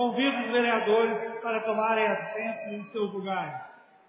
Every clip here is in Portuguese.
Convido os vereadores para tomarem assento em seus lugares.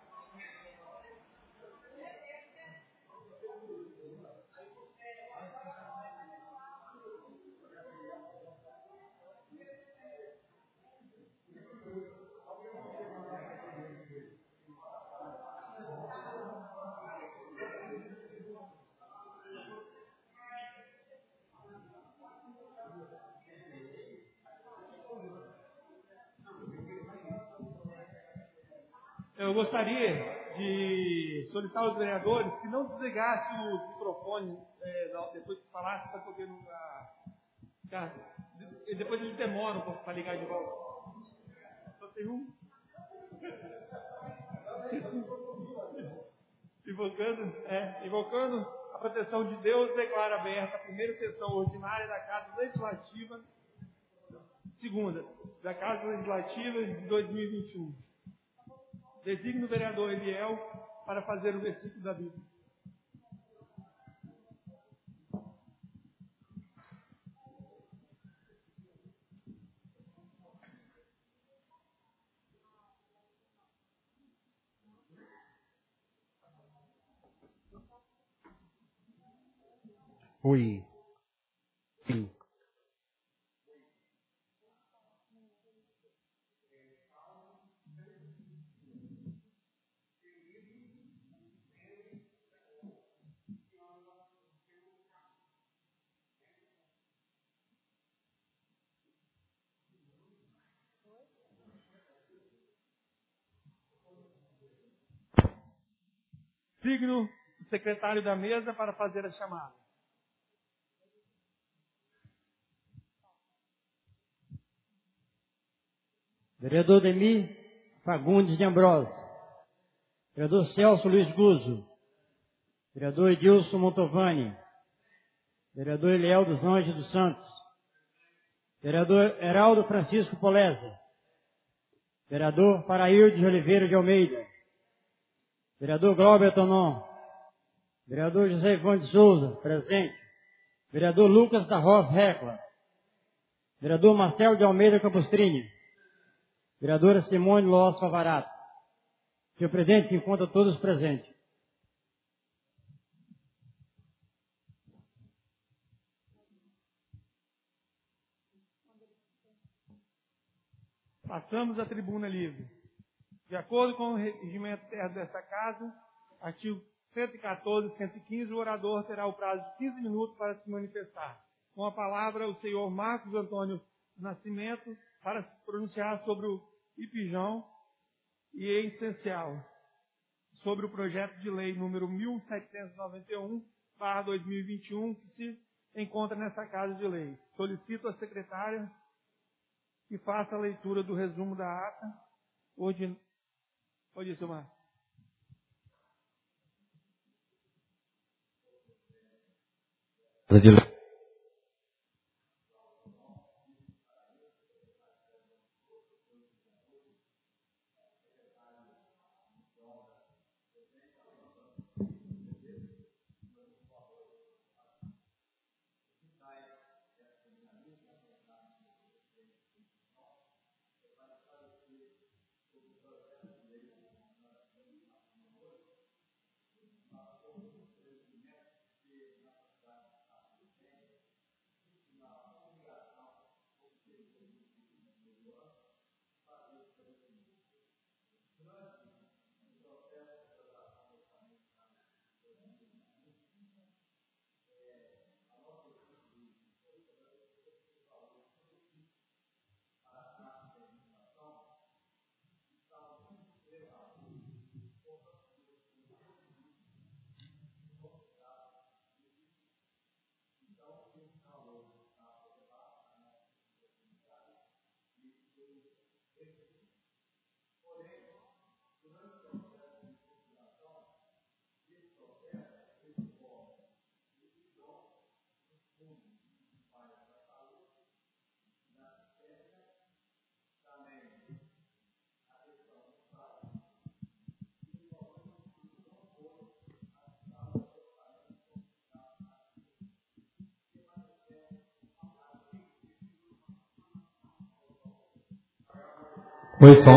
Eu gostaria de solicitar aos vereadores que não desligassem o microfone depois que falasse, para poder depois eles demoram um pouco para ligar de volta. Só tem um. Invocando a proteção de Deus, declara aberta a primeira sessão ordinária da Casa Legislativa, segunda, da Casa Legislativa de 2021. Designo o vereador Eliel para fazer o versículo da Bíblia. Oi. Sim. Signo o secretário da mesa para fazer a chamada. Vereador Demir Fagundes de Ambrosio. Vereador Celso Luiz Guzzo. Vereador Edilson Montovani. Vereador Eliel dos Anjos dos Santos. Vereador Heraldo Francisco Poleza. Vereador Paraíldo de Oliveira de Almeida. Vereador Glauber Tonon. Vereador José Ivan de Souza, presente. Vereador Lucas da Rosa Recla. Vereador Marcelo de Almeida Capustrini. Vereadora Simone Loss Favarato. Senhor presidente, se encontra todos presentes. Passamos à tribuna livre. De acordo com o regimento interno desta casa, artigo 114 e 115, o orador terá o prazo de 15 minutos para se manifestar. Com a palavra, o senhor Marcos Antônio Nascimento para se pronunciar sobre o IPJão e, em especial, sobre o projeto de lei número 1791/2021, que se encontra nessa Casa de Lei. Solicito à secretária que faça a leitura do resumo da ata. Pode ir, Silmar. Oi, som.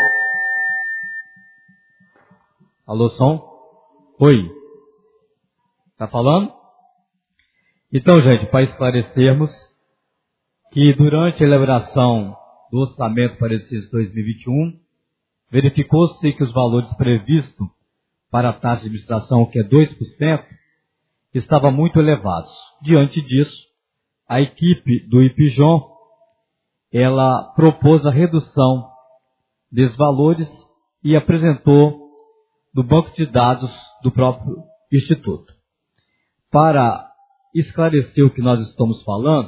Alô, som? Oi. Tá falando? Então, gente, para esclarecermos que durante a elaboração do orçamento para esse exercício 2021, verificou-se que os valores previstos para a taxa de administração, que é 2%, estavam muito elevados. Diante disso, a equipe do IPJON, ela propôs a redução desses valores e apresentou no banco de dados do próprio Instituto. Para esclarecer o que nós estamos falando,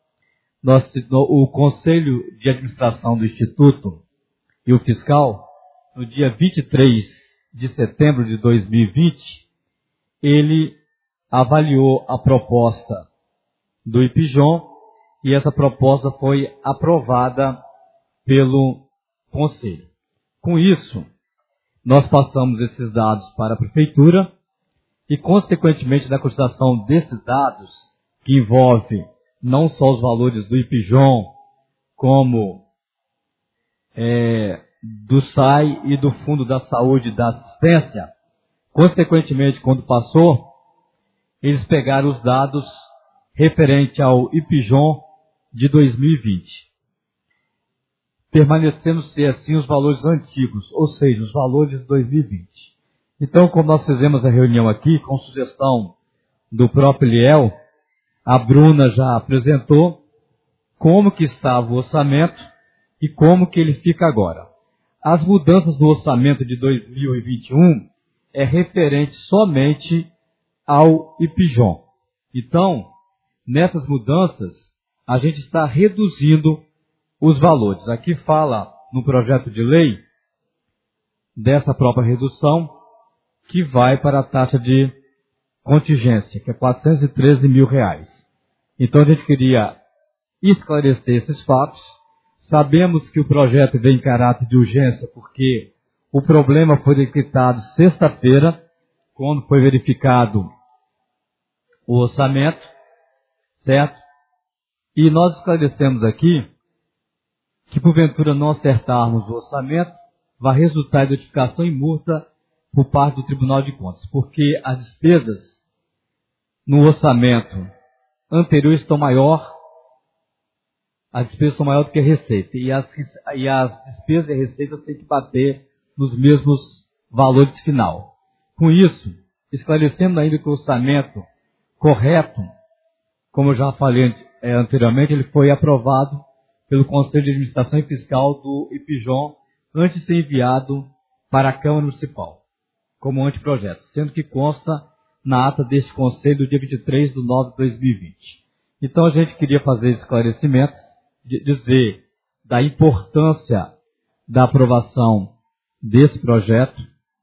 o Conselho de Administração do Instituto e o fiscal, no dia 23 de setembro de 2020, ele avaliou a proposta do IPJON e essa proposta foi aprovada pelo Conselho. Com isso, nós passamos esses dados para a Prefeitura e, consequentemente, da consideração desses dados, que envolve não só os valores do IPJON, como do SAI e do Fundo da Saúde e da Assistência, consequentemente, quando passou, eles pegaram os dados referente ao IPJON de 2020, permanecendo ser assim os valores antigos, ou seja, os valores de 2020. Então, como nós fizemos a reunião aqui, com sugestão do próprio Liel, a Bruna já apresentou como que estava o orçamento e como que ele fica agora. As mudanças do orçamento de 2021 é referente somente ao IPJON. Então, nessas mudanças, a gente está reduzindo os valores. Aqui fala no projeto de lei dessa própria redução que vai para a taxa de contingência, que é R$ 413 mil. Então a gente queria esclarecer esses fatos. Sabemos que o projeto vem em caráter de urgência porque o problema foi decretado sexta-feira, quando foi verificado o orçamento, certo? E nós esclarecemos aqui que, porventura, não acertarmos o orçamento, vai resultar em notificação e multa por parte do Tribunal de Contas, porque as despesas no orçamento anterior estão maior, as despesas são maiores do que a receita, e as despesas e a receita têm que bater nos mesmos valores final. Com isso, esclarecendo ainda que o orçamento correto, como eu já falei anteriormente, ele foi aprovado pelo Conselho de Administração e Fiscal do IPJON antes de ser enviado para a Câmara Municipal, como anteprojeto, sendo que consta na ata deste Conselho do dia 23/9/2020. Então a gente queria fazer esclarecimentos, dizer da importância da aprovação desse projeto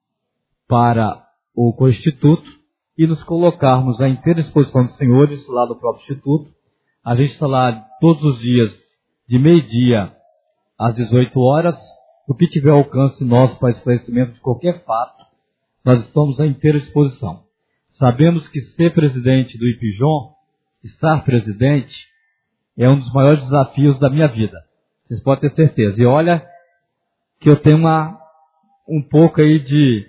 para o Constituto e nos colocarmos à inteira disposição dos senhores lá do próprio Instituto. A gente está lá todos os dias, de meio-dia às 18 horas. O que tiver alcance nosso para esclarecimento de qualquer fato, nós estamos à inteira disposição. Sabemos que ser presidente do IPJON, estar presidente, é um dos maiores desafios da minha vida. Vocês podem ter certeza. E olha que eu tenho um pouco aí de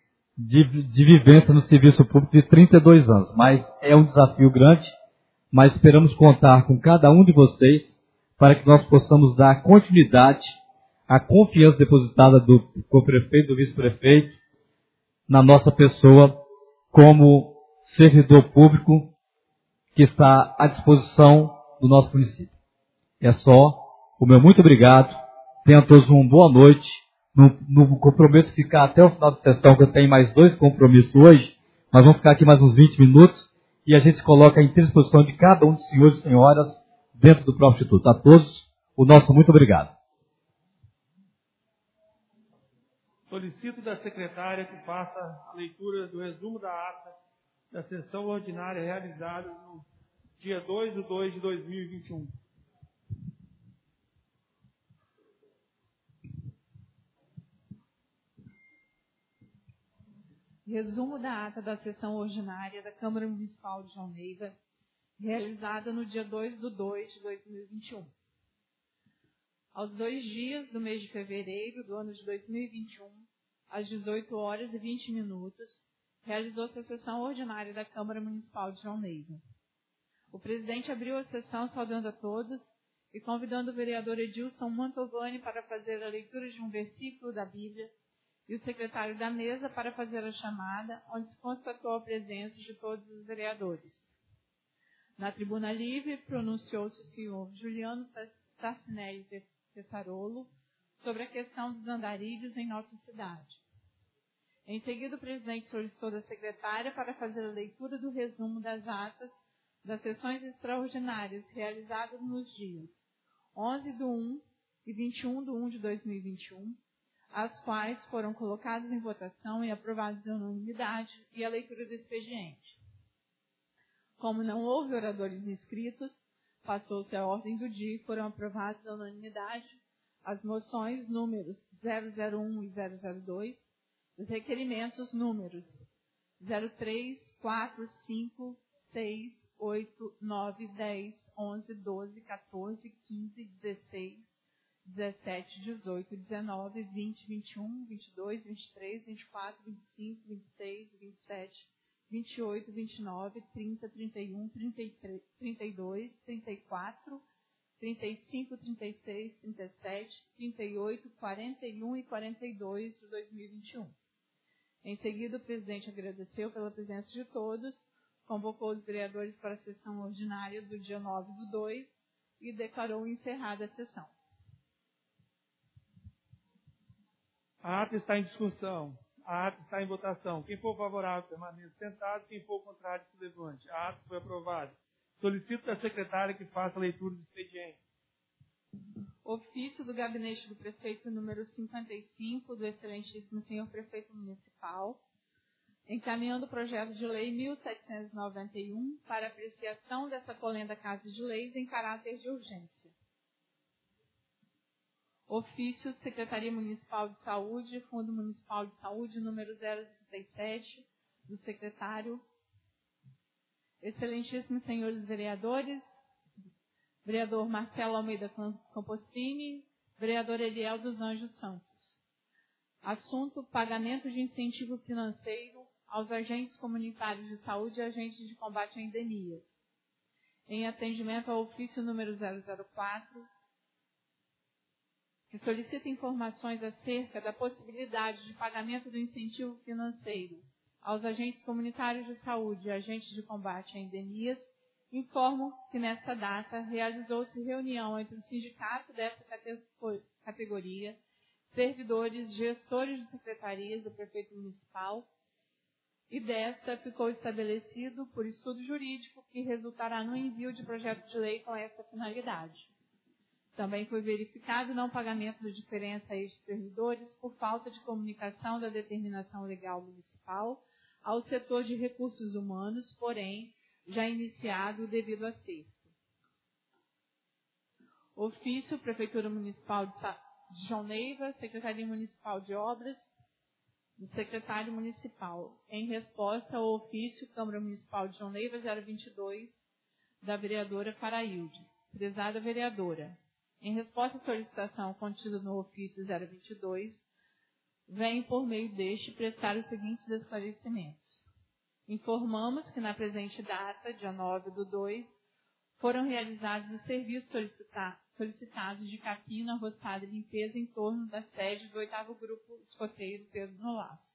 vivência no serviço público de 32 anos, mas é um desafio grande, mas esperamos contar com cada um de vocês para que nós possamos dar continuidade à confiança depositada com o prefeito e do vice-prefeito na nossa pessoa como servidor público que está à disposição do nosso município. É só o meu muito obrigado. Tenham todos uma boa noite. No compromisso ficar até o final da sessão, que eu tenho mais 2 compromissos hoje, mas vamos ficar aqui mais uns 20 minutos e a gente se coloca à inteira disposição de cada um dos senhores e senhoras dentro do próprio Instituto. A todos, o nosso muito obrigado. Solicito da secretária que faça a leitura do resumo da ata da sessão ordinária realizada no dia 2/2/2021. Resumo da ata da sessão ordinária da Câmara Municipal de João Neiva, realizada no dia 2/2/2021. Aos 2 dias do mês de fevereiro do ano de 2021, às 18 horas e 20 minutos, realizou-se a sessão ordinária da Câmara Municipal de João Neiva. O presidente abriu a sessão saudando a todos e convidando o vereador Edilson Mantovani para fazer a leitura de um versículo da Bíblia e o secretário da mesa para fazer a chamada, onde se constatou a presença de todos os vereadores. Na tribuna livre, pronunciou-se o senhor Juliano Tarcinelli Tessarolo sobre a questão dos andarilhos em nossa cidade. Em seguida, o presidente solicitou da secretária para fazer a leitura do resumo das atas das sessões extraordinárias realizadas nos dias 11/1 e 21/1 de 2021, as quais foram colocadas em votação e aprovadas em unanimidade, e a leitura do expediente. Como não houve oradores inscritos, passou-se a ordem do dia e foram aprovadas em unanimidade as moções números 001 e 002, os requerimentos números 03, 4, 5, 6, 8, 9, 10, 11, 12, 14, 15, 16, 17, 18, 19, 20, 21, 22, 23, 24, 25, 26, 27, 28, 29, 30, 31, 33, 32, 34, 35, 36, 37, 38, 41 e 42 de 2021. Em seguida, o presidente agradeceu pela presença de todos, convocou os vereadores para a sessão ordinária do dia 9/2 e declarou encerrada a sessão. A ata está em discussão. A ata está em votação. Quem for favorável, permaneça sentado. Quem for contrário, se levante. A ata foi aprovada. Solicito da secretária que faça a leitura do expediente. Ofício do gabinete do prefeito número 55, do excelentíssimo senhor prefeito municipal, encaminhando o projeto de lei 1791 para apreciação dessa colenda Casa de Leis em caráter de urgência. Ofício Secretaria Municipal de Saúde, Fundo Municipal de Saúde, número 037, do secretário. Excelentíssimos senhores vereadores, vereador Marcelo Almeida Campostini, vereador Eliel dos Anjos Santos. Assunto: pagamento de incentivo financeiro aos agentes comunitários de saúde e agentes de combate a endemias. Em atendimento ao ofício número 004, que solicita informações acerca da possibilidade de pagamento do incentivo financeiro aos agentes comunitários de saúde e agentes de combate a endemias, informo que nesta data realizou-se reunião entre o sindicato dessa categoria, servidores, gestores de secretarias do prefeito municipal, e desta ficou estabelecido por estudo jurídico que resultará no envio de projeto de lei com essa finalidade. Também foi verificado o não pagamento de diferença a estes servidores por falta de comunicação da determinação legal municipal ao setor de recursos humanos, porém, já iniciado o devido acerto. Ofício Prefeitura Municipal de João Neiva, Secretaria Municipal de Obras, do Secretário Municipal, em resposta ao ofício Câmara Municipal de João Neiva 022, da vereadora Faraildes. Prezada vereadora, em resposta à solicitação contida no ofício 022, venho por meio deste prestar os seguintes esclarecimentos. Informamos que na presente data, dia 9/2, foram realizados os serviços solicitados de capina, roçada e limpeza em torno da sede do 8º Grupo Escoteiro Pedro Nolasco.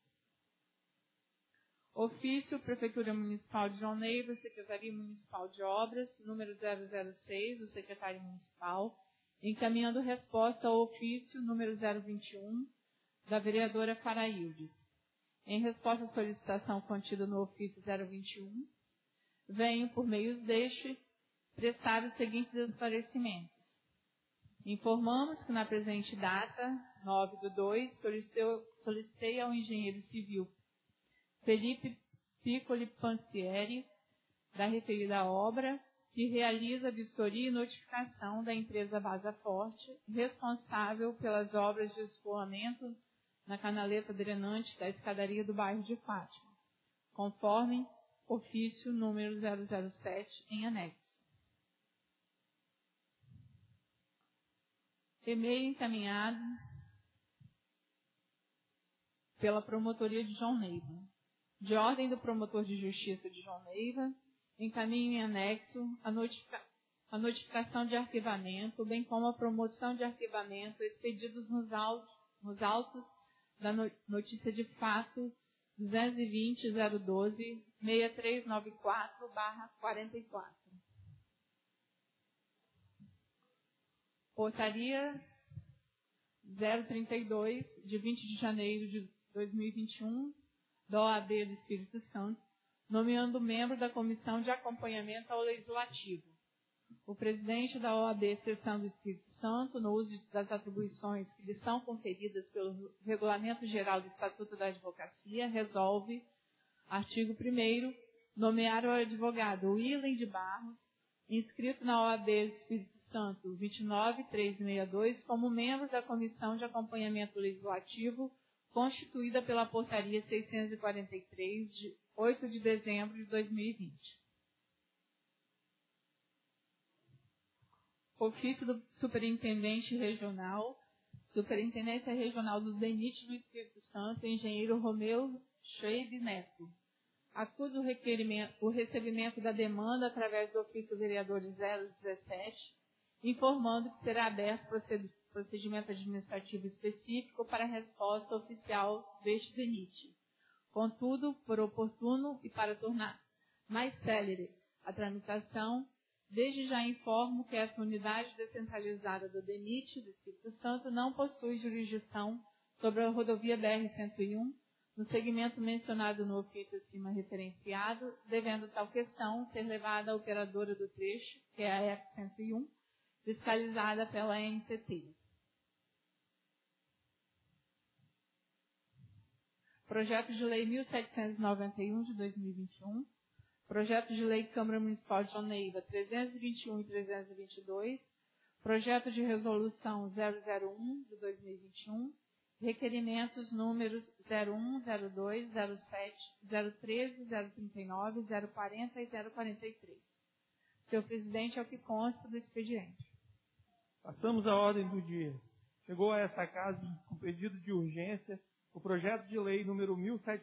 Ofício Prefeitura Municipal de João Neiva, Secretaria Municipal de Obras, número 006, do Secretário Municipal, encaminhando resposta ao ofício número 021, da vereadora Faraildes. Em resposta à solicitação contida no ofício 021, venho, por meio deste, prestar os seguintes esclarecimentos. Informamos que na presente data, 9/2, solicitei ao engenheiro civil Felipe Piccoli Pansieri, da referida obra, que realiza a vistoria e notificação da empresa Vaza Forte, responsável pelas obras de escoamento na canaleta drenante da escadaria do bairro de Fátima, conforme ofício número 007 em anexo. e-mail encaminhado pela Promotoria de João Neiva. De ordem do Promotor de Justiça de João Neiva, encaminho em anexo a notificação de arquivamento, bem como a promoção de arquivamento expedidos nos autos da notícia de fato 220.012.6394/44. Portaria 032, de 20 de janeiro de 2021, da OAB do Espírito Santo, nomeando membro da Comissão de Acompanhamento ao Legislativo. O presidente da OAB Seção do Espírito Santo, no uso das atribuições que lhe são conferidas pelo Regulamento Geral do Estatuto da Advocacia, resolve, artigo 1º, nomear o advogado Willen de Barros, inscrito na OAB do Espírito Santo 29362, como membro da Comissão de Acompanhamento Legislativo, constituída pela Portaria 643, de 8 de dezembro de 2020. Ofício do Superintendente Regional, Superintendência Regional do DENIT no Espírito Santo, engenheiro Romeu Schweib Neto. Acusa o recebimento da demanda através do ofício vereador 017, informando que será aberto procedimento administrativo específico para a resposta oficial deste DENIT. Contudo, por oportuno e para tornar mais célere a tramitação, desde já informo que essa unidade descentralizada do DENIT do Espírito Santo não possui jurisdição sobre a rodovia BR-101, no segmento mencionado no ofício acima referenciado, devendo tal questão ser levada à operadora do trecho, que é a F-101, fiscalizada pela ANTT. Projeto de Lei 1791 de 2021, Projeto de Lei Câmara Municipal de João Neiva 321 e 322, Projeto de Resolução 001 de 2021, requerimentos números 01, 02, 07, 013, 039, 040 e 043. Senhor presidente, é o que consta do expediente. Passamos à ordem do dia. Chegou a esta casa, com pedido de urgência, o projeto de lei número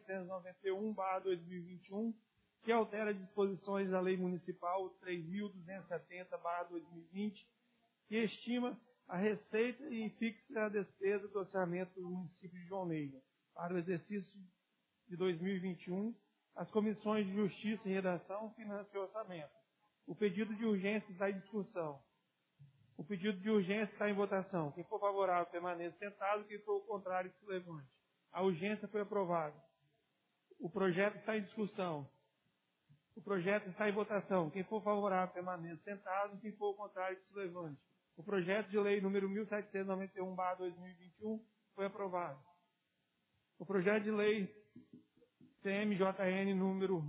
1791/2021, que altera disposições da Lei Municipal 3.270/2020, que estima a receita e fixa a despesa do orçamento do município de João Neiva para o exercício de 2021, as comissões de Justiça e Redação, Finanças e Orçamento. O pedido de urgência está em discussão. O pedido de urgência está em votação. Quem for favorável, permaneça sentado. Quem for o contrário, se levante. A urgência foi aprovada. O projeto está em discussão. O projeto está em votação. Quem for favorável, permaneça sentado. Quem for o contrário, se levante. O projeto de lei número 1791/2021 foi aprovado. O projeto de lei CMJN número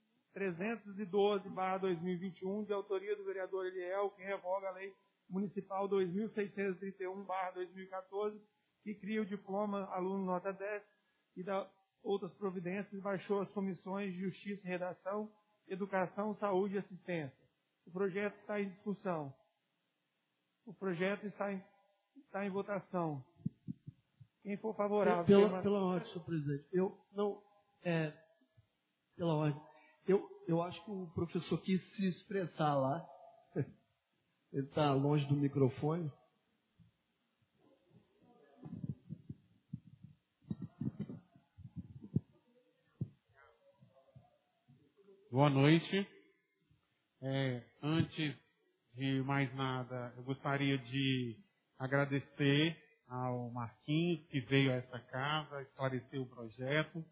312/2021, de autoria do vereador Eliel, que revoga a lei municipal 2631/2014, que cria o diploma aluno nota 10 e dá outras providências, baixou as comissões de Justiça e Redação, Educação, Saúde e Assistência. O projeto está em discussão. O projeto está em votação. Quem for favorável... Pela ordem, senhor presidente. Pela ordem. Eu acho que o professor quis se expressar lá. Ele está longe do microfone. Boa noite. Antes de mais nada, eu gostaria de agradecer ao Marquinhos, que veio a essa casa, esclarecer o projeto.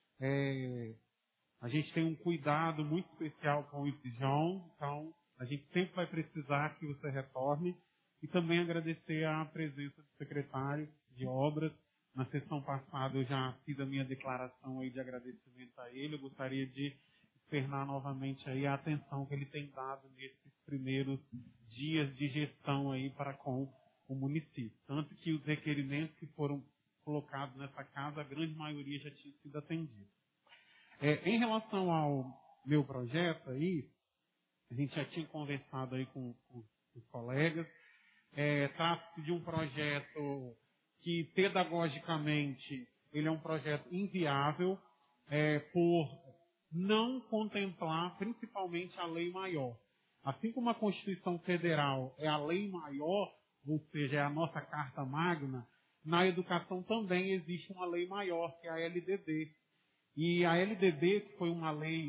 A gente tem um cuidado muito especial com o IPJON, então a gente sempre vai precisar que você retorne. E também agradecer a presença do secretário de Obras. Na sessão passada eu já fiz a minha declaração aí de agradecimento a ele. Eu gostaria de externar novamente aí a atenção que ele tem dado nesses primeiros dias de gestão aí para com o município. Tanto que os requerimentos que foram colocados nessa casa, a grande maioria já tinha sido atendida. Em relação ao meu projeto aí, a gente já tinha conversado aí com os colegas. Trata-se de um projeto que, pedagogicamente, ele é um projeto inviável por não contemplar, principalmente, a lei maior. Assim como a Constituição Federal é a lei maior, ou seja, é a nossa Carta Magna, na educação também existe uma lei maior, que é a LDB. E a LDB, que foi uma lei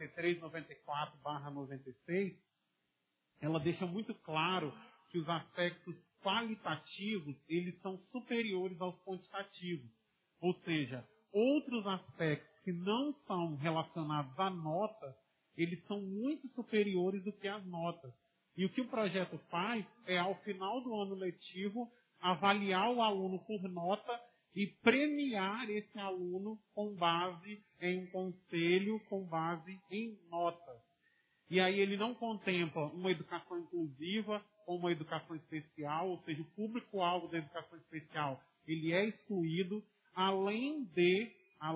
93/94/96, ela deixa muito claro que os aspectos qualitativos, eles são superiores aos quantitativos. Ou seja, outros aspectos que não são relacionados à nota, eles são muito superiores do que as notas. E o que o projeto faz é, ao final do ano letivo, avaliar o aluno por nota e premiar esse aluno com base em um conselho, com base em notas. E aí ele não contempla uma educação inclusiva ou uma educação especial, ou seja, o público-alvo da educação especial, ele é excluído, além de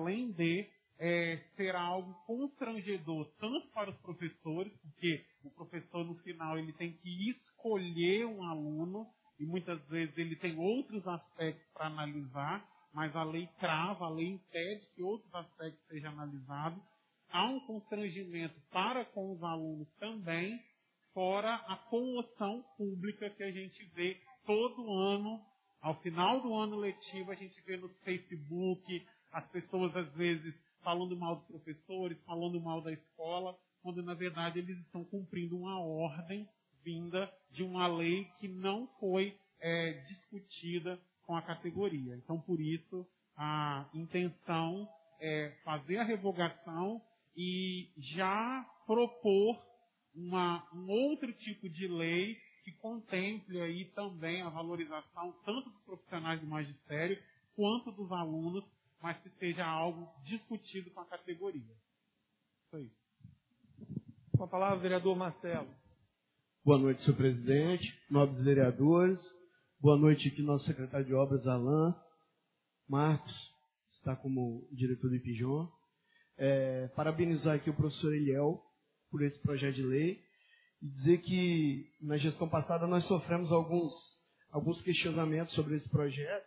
ser algo constrangedor tanto para os professores, porque o professor no final ele tem que escolher um aluno e muitas vezes ele tem outros aspectos para analisar, mas a lei trava, a lei impede que outros aspectos sejam analisados. Há um constrangimento para com os alunos também, fora a comoção pública que a gente vê todo ano. Ao final do ano letivo, a gente vê no Facebook as pessoas, às vezes, falando mal dos professores, falando mal da escola, quando, na verdade, eles estão cumprindo uma ordem vinda de uma lei que não foi discutida com a categoria. Então, por isso, a intenção é fazer a revogação e já propor um outro tipo de lei que contemple aí também a valorização tanto dos profissionais do magistério quanto dos alunos, mas que seja algo discutido com a categoria. Isso aí. Com a palavra, vereador Marcelo. Boa noite, senhor presidente, nobres vereadores. Boa noite aqui, nosso secretário de obras, Alain. Marcos, está como diretor do IPJON. Parabenizar aqui o professor Eliel por esse projeto de lei e dizer que na gestão passada nós sofremos alguns questionamentos sobre esse projeto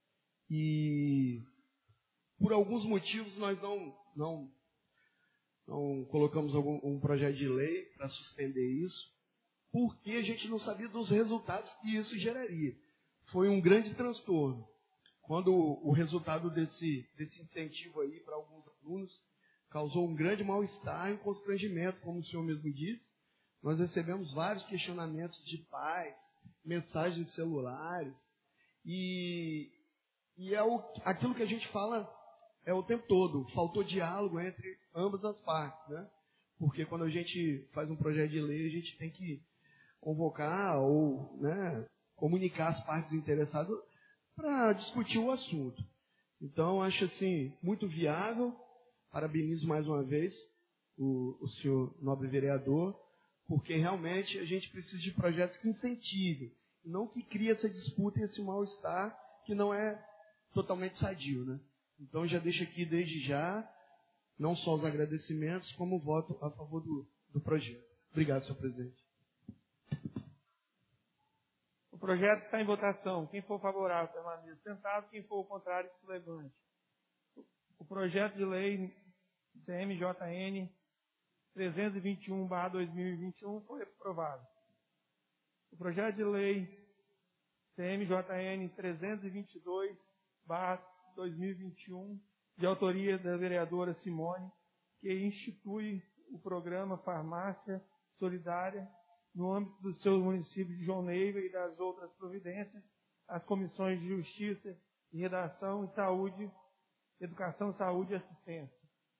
e por alguns motivos nós não colocamos um projeto de lei para suspender isso, porque a gente não sabia dos resultados que isso geraria. Foi um grande transtorno. Quando o resultado desse incentivo aí para alguns alunos causou um grande mal-estar e constrangimento, como o senhor mesmo disse, nós recebemos vários questionamentos de pais, mensagens celulares, e aquilo que a gente fala o tempo todo, faltou diálogo entre ambas as partes, né? Porque quando a gente faz um projeto de lei, a gente tem que convocar ou, né, comunicar as partes interessadas para discutir o assunto. Então, acho assim, muito viável. Parabenizo mais uma vez o senhor nobre vereador, porque realmente a gente precisa de projetos que incentivem, não que criem essa disputa e esse mal-estar que não é totalmente sadio, né? Então, já deixo aqui desde já, não só os agradecimentos, como voto a favor do projeto. Obrigado, senhor presidente. O projeto está em votação. Quem for favorável, permaneça sentado. Quem for o contrário, se levante. O projeto de lei CMJN 321/2021 foi aprovado. O projeto de lei CMJN 322/2021, de autoria da vereadora Simone, que institui o programa Farmácia Solidária no âmbito do seu município de João Neiva e das outras providências, as comissões de Justiça e Redação e Saúde, Educação, Saúde e Assistência.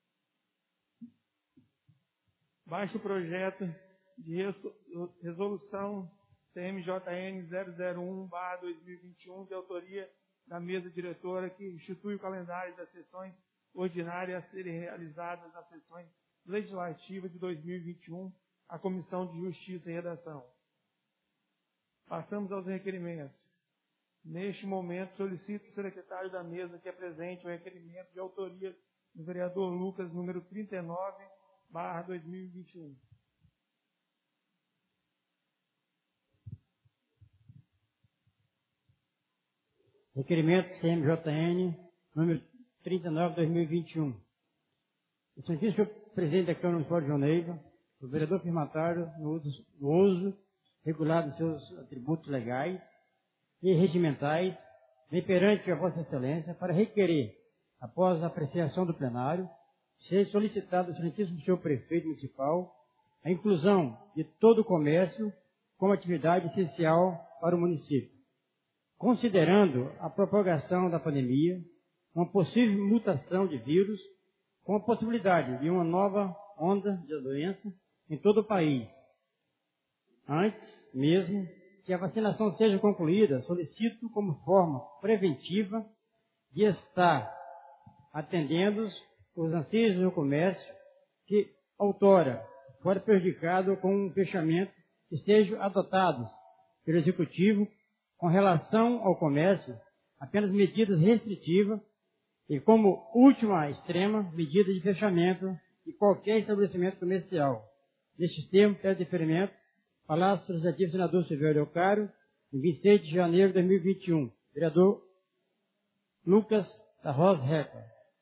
Baixo o projeto de resolução CMJN 001/2021, de autoria da mesa diretora, que institui o calendário das sessões ordinárias a serem realizadas nas sessões legislativas de 2021, a Comissão de Justiça e Redação. Passamos aos requerimentos. Neste momento, solicito o secretário da mesa que apresente o requerimento de autoria do vereador Lucas, número 39/2021. Requerimento CMJN, número 39/2021. Excelentíssimo senhor presidente da Câmara Municipal de João Neiva, o vereador firmatário no uso regulado de seus atributos legais e regimentais, vem perante a Vossa Excelência para requerer, após a apreciação do plenário, seja solicitado ao excelentíssimo senhor prefeito municipal a inclusão de todo o comércio como atividade essencial para o município, considerando a propagação da pandemia, uma possível mutação de vírus, com a possibilidade de uma nova onda de doença em todo o país. Antes mesmo que a vacinação seja concluída, solicito como forma preventiva de estar atendendo os anseios do comércio que outrora foram prejudicados com um fechamento, que sejam adotados pelo Executivo com relação ao comércio apenas medidas restritivas e como última extrema medida de fechamento de qualquer estabelecimento comercial. Neste termo, pede deferimento, Palácio Legislativo, senador Silvério Leocário, em 26 de janeiro de 2021. Vereador Lucas da Rosa Reca.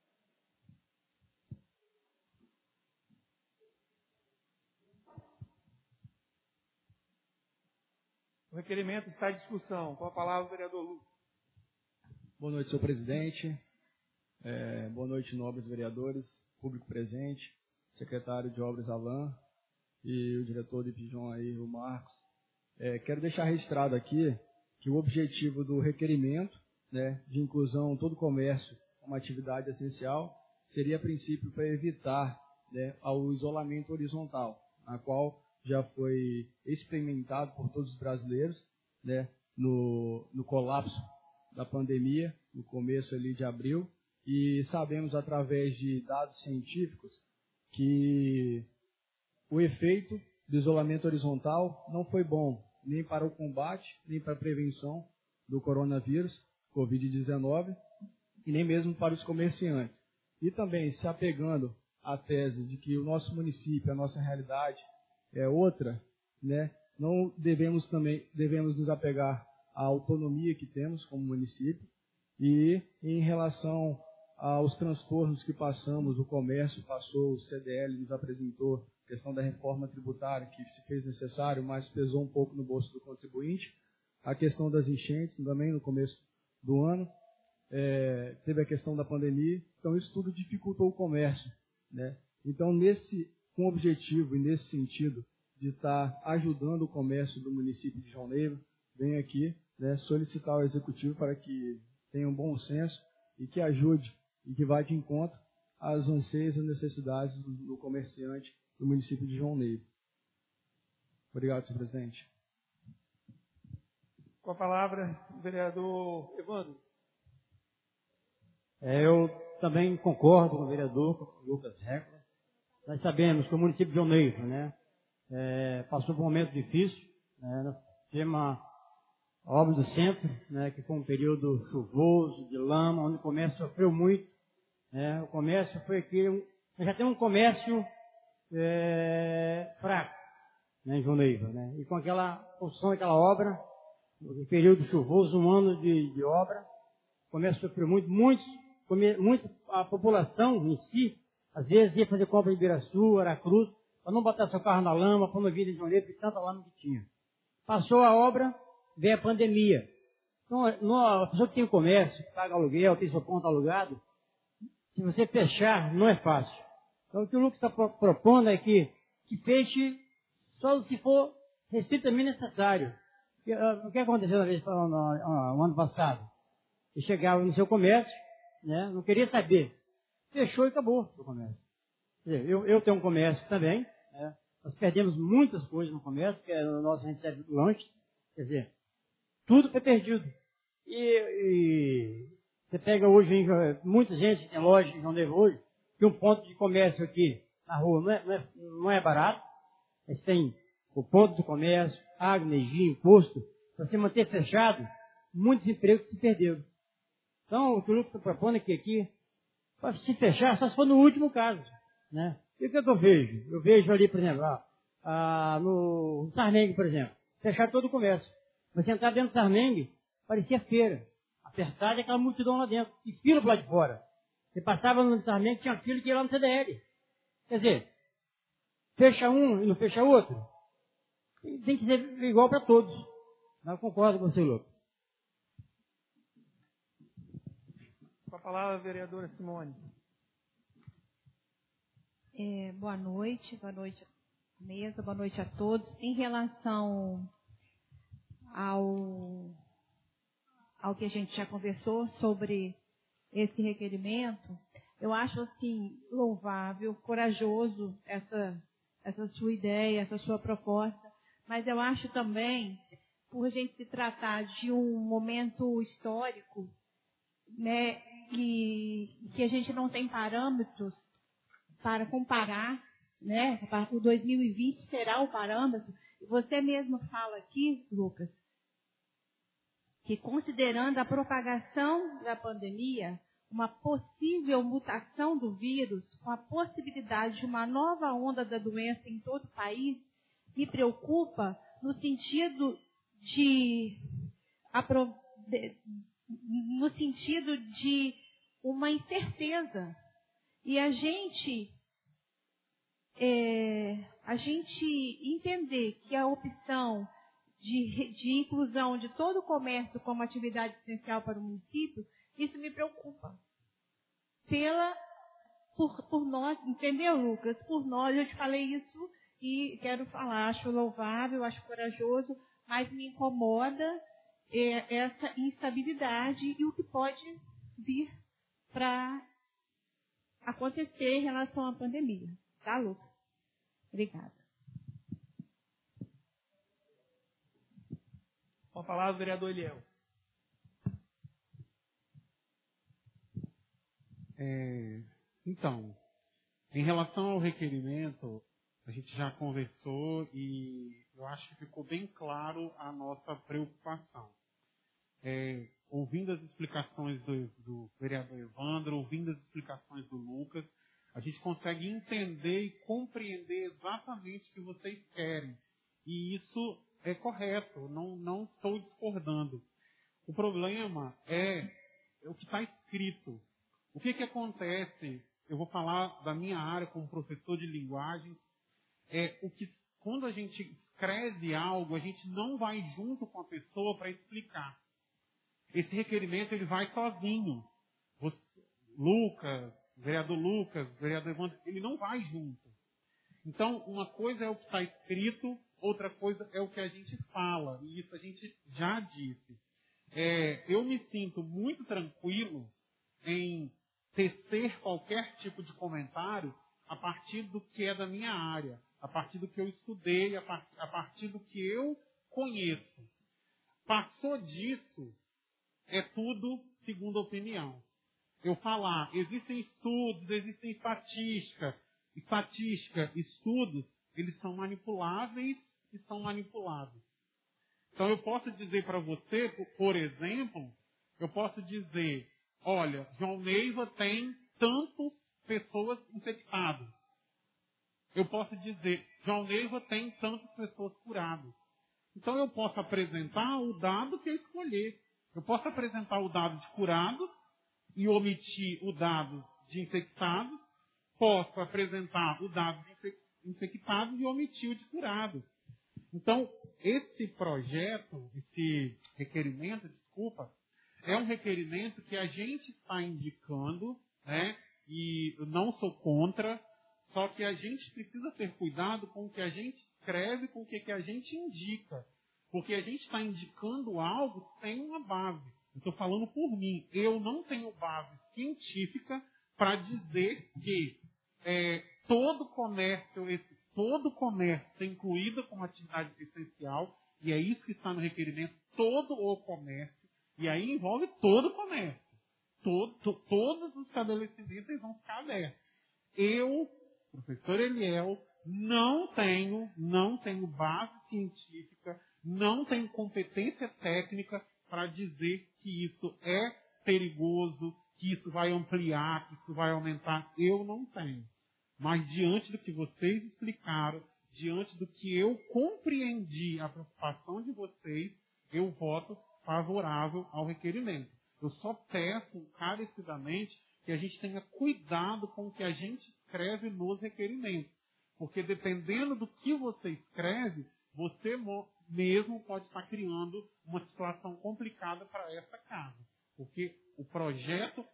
O requerimento está em discussão. Com a palavra, o vereador Lucas. Boa noite, senhor presidente. Boa noite, nobres vereadores, público presente, secretário de Obras Alain e o diretor do IPJON aí, o Marcos. Quero deixar registrado aqui que o objetivo do requerimento, né, de inclusão todo o comércio como atividade essencial seria, a princípio, para evitar, né, o isolamento horizontal, a qual já foi experimentado por todos os brasileiros, né, no colapso da pandemia, no começo ali de abril, e sabemos através de dados científicos que o efeito do isolamento horizontal não foi bom nem para o combate, nem para a prevenção do coronavírus, Covid-19, e nem mesmo para os comerciantes. E também se apegando à tese de que o nosso município, a nossa realidade é outra, né, não devemos nos apegar à autonomia que temos como município, e em relação aos transtornos que passamos, o comércio passou, o CDL nos apresentou a questão da reforma tributária que se fez necessário, mas pesou um pouco no bolso do contribuinte, a questão das enchentes também no começo do ano, teve a questão da pandemia, então isso tudo dificultou o comércio, né? Então, com o objetivo e nesse sentido de estar ajudando o comércio do município de João Neiva, venho aqui, né, solicitar ao Executivo para que tenha um bom senso e que ajude e que vá de encontro às anseios e necessidades do comerciante do município de João Neiva. Obrigado, senhor presidente. Com a palavra, o vereador Evandro. Eu também concordo com o vereador Lucas Reca. Nós sabemos que o município de João Neiva, né, passou por um momento difícil. Nós tivemos a obra do centro, né, que foi um período chuvoso, de lama, onde o comércio sofreu muito. O comércio foi aqui, já tem um comércio fraco, né, em João Neiva, né, e com aquela construção daquela obra, no período chuvoso, um ano de obra, o comércio sofreu muito, a população em si, às vezes ia fazer compra em Ibiraçu, Aracruz, para não botar seu carro na lama, para não vir de João Neiva, porque tanta lama que tinha. Passou a obra, veio a pandemia. Então, a pessoa que tem comércio, que paga aluguel, tem seu ponto alugado, se você fechar, não é fácil. Então, o que o Lucas está propondo é que feche só se for estritamente necessário. O que aconteceu no ano passado? Ele chegava no seu comércio, né, não queria saber. Fechou e acabou o comércio. Quer dizer, eu tenho um comércio também. Né, nós perdemos muitas coisas no comércio, porque o nosso recebe lanche. Quer dizer, tudo foi perdido. E você pega hoje, muita gente tem loja em João Neiva hoje, que um ponto de comércio aqui na rua não é barato. Eles têm o ponto de comércio, água, energia, imposto. Para se manter fechado, muitos empregos se perderam. Então, o que o Lucas está propondo é que aqui, para se fechar, só se for no último caso. Né? E o que eu vejo? Eu vejo ali, por exemplo, no Sarmengue, por exemplo, fechar todo o comércio. Você entrar dentro do Sarmengue, parecia feira. A apertada e aquela multidão lá dentro, e fila para lá de fora. Você passava no lançamento, tinha fila que ia lá no CDL. Quer dizer, fecha um e não fecha outro. Tem que ser igual para todos. Eu concordo com você, Lucas. Com a palavra, a vereadora Simone. Boa noite mesa, boa noite a todos. Em relação ao que a gente já conversou sobre esse requerimento, eu acho assim louvável, corajoso essa sua ideia, essa sua proposta, mas eu acho também, por a gente se tratar de um momento histórico, né, que a gente não tem parâmetros para comparar, né? O 2020 será o parâmetro. Você mesmo fala aqui, Lucas, que considerando a propagação da pandemia, uma possível mutação do vírus, com a possibilidade de uma nova onda da doença em todo o país, me preocupa no sentido de uma incerteza. E a gente entender que a opção de inclusão de todo o comércio como atividade essencial para o município, isso me preocupa. Por nós, entendeu, Lucas? Por nós, eu te falei isso e quero falar, acho louvável, acho corajoso, mas me incomoda essa instabilidade e o que pode vir para acontecer em relação à pandemia. Tá, Lucas? Obrigada. Com a palavra, vereador Eliel. Então, em relação ao requerimento, a gente já conversou e eu acho que ficou bem claro a nossa preocupação. Ouvindo as explicações do vereador Evandro, ouvindo as explicações do Lucas, a gente consegue entender e compreender exatamente o que vocês querem. E isso é correto, não estou discordando. O problema é o que está escrito. O que acontece, eu vou falar da minha área como professor de linguagem, quando a gente escreve algo, a gente não vai junto com a pessoa para explicar. Esse requerimento ele vai sozinho. Lucas, vereador Evandro, ele não vai junto. Então, uma coisa é o que está escrito, outra coisa é o que a gente fala. E isso a gente já disse. Eu me sinto muito tranquilo em tecer qualquer tipo de comentário a partir do que é da minha área, a partir do que eu estudei, a partir do que eu conheço. Passou disso, é tudo segundo opinião. Eu falar, existem estudos, existem estudos, eles são manipuláveis e são manipulados. Então eu posso dizer para você, por exemplo, eu posso dizer, olha, João Neiva tem tantas pessoas infectadas. Eu posso dizer, João Neiva tem tantas pessoas curadas. Então eu posso apresentar o dado que eu escolher. Eu posso apresentar o dado de curados e omitir o dado de infectados. Posso apresentar o dado de infectados e omitir o de curados. Então, esse projeto, esse requerimento, é um requerimento que a gente está indicando, né? E eu não sou contra, só que a gente precisa ter cuidado com o que a gente escreve, com o que a gente indica. Porque a gente está indicando algo sem uma base. Eu estou falando por mim. Eu não tenho base científica para dizer que todo comércio é incluído como atividade essencial, e é isso que está no requerimento, todo o comércio, e aí envolve todo o comércio. Todos os estabelecimentos vão ficar abertos. Eu, professor Eliel, não tenho base científica, não tenho competência técnica para dizer que isso é perigoso, que isso vai ampliar, que isso vai aumentar. Eu não tenho. Mas diante do que vocês explicaram, diante do que eu compreendi a preocupação de vocês, eu voto favorável ao requerimento. Eu só peço encarecidamente que a gente tenha cuidado com o que a gente escreve nos requerimentos. Porque dependendo do que você escreve, você mesmo pode estar criando uma situação complicada para essa casa. Porque o projeto,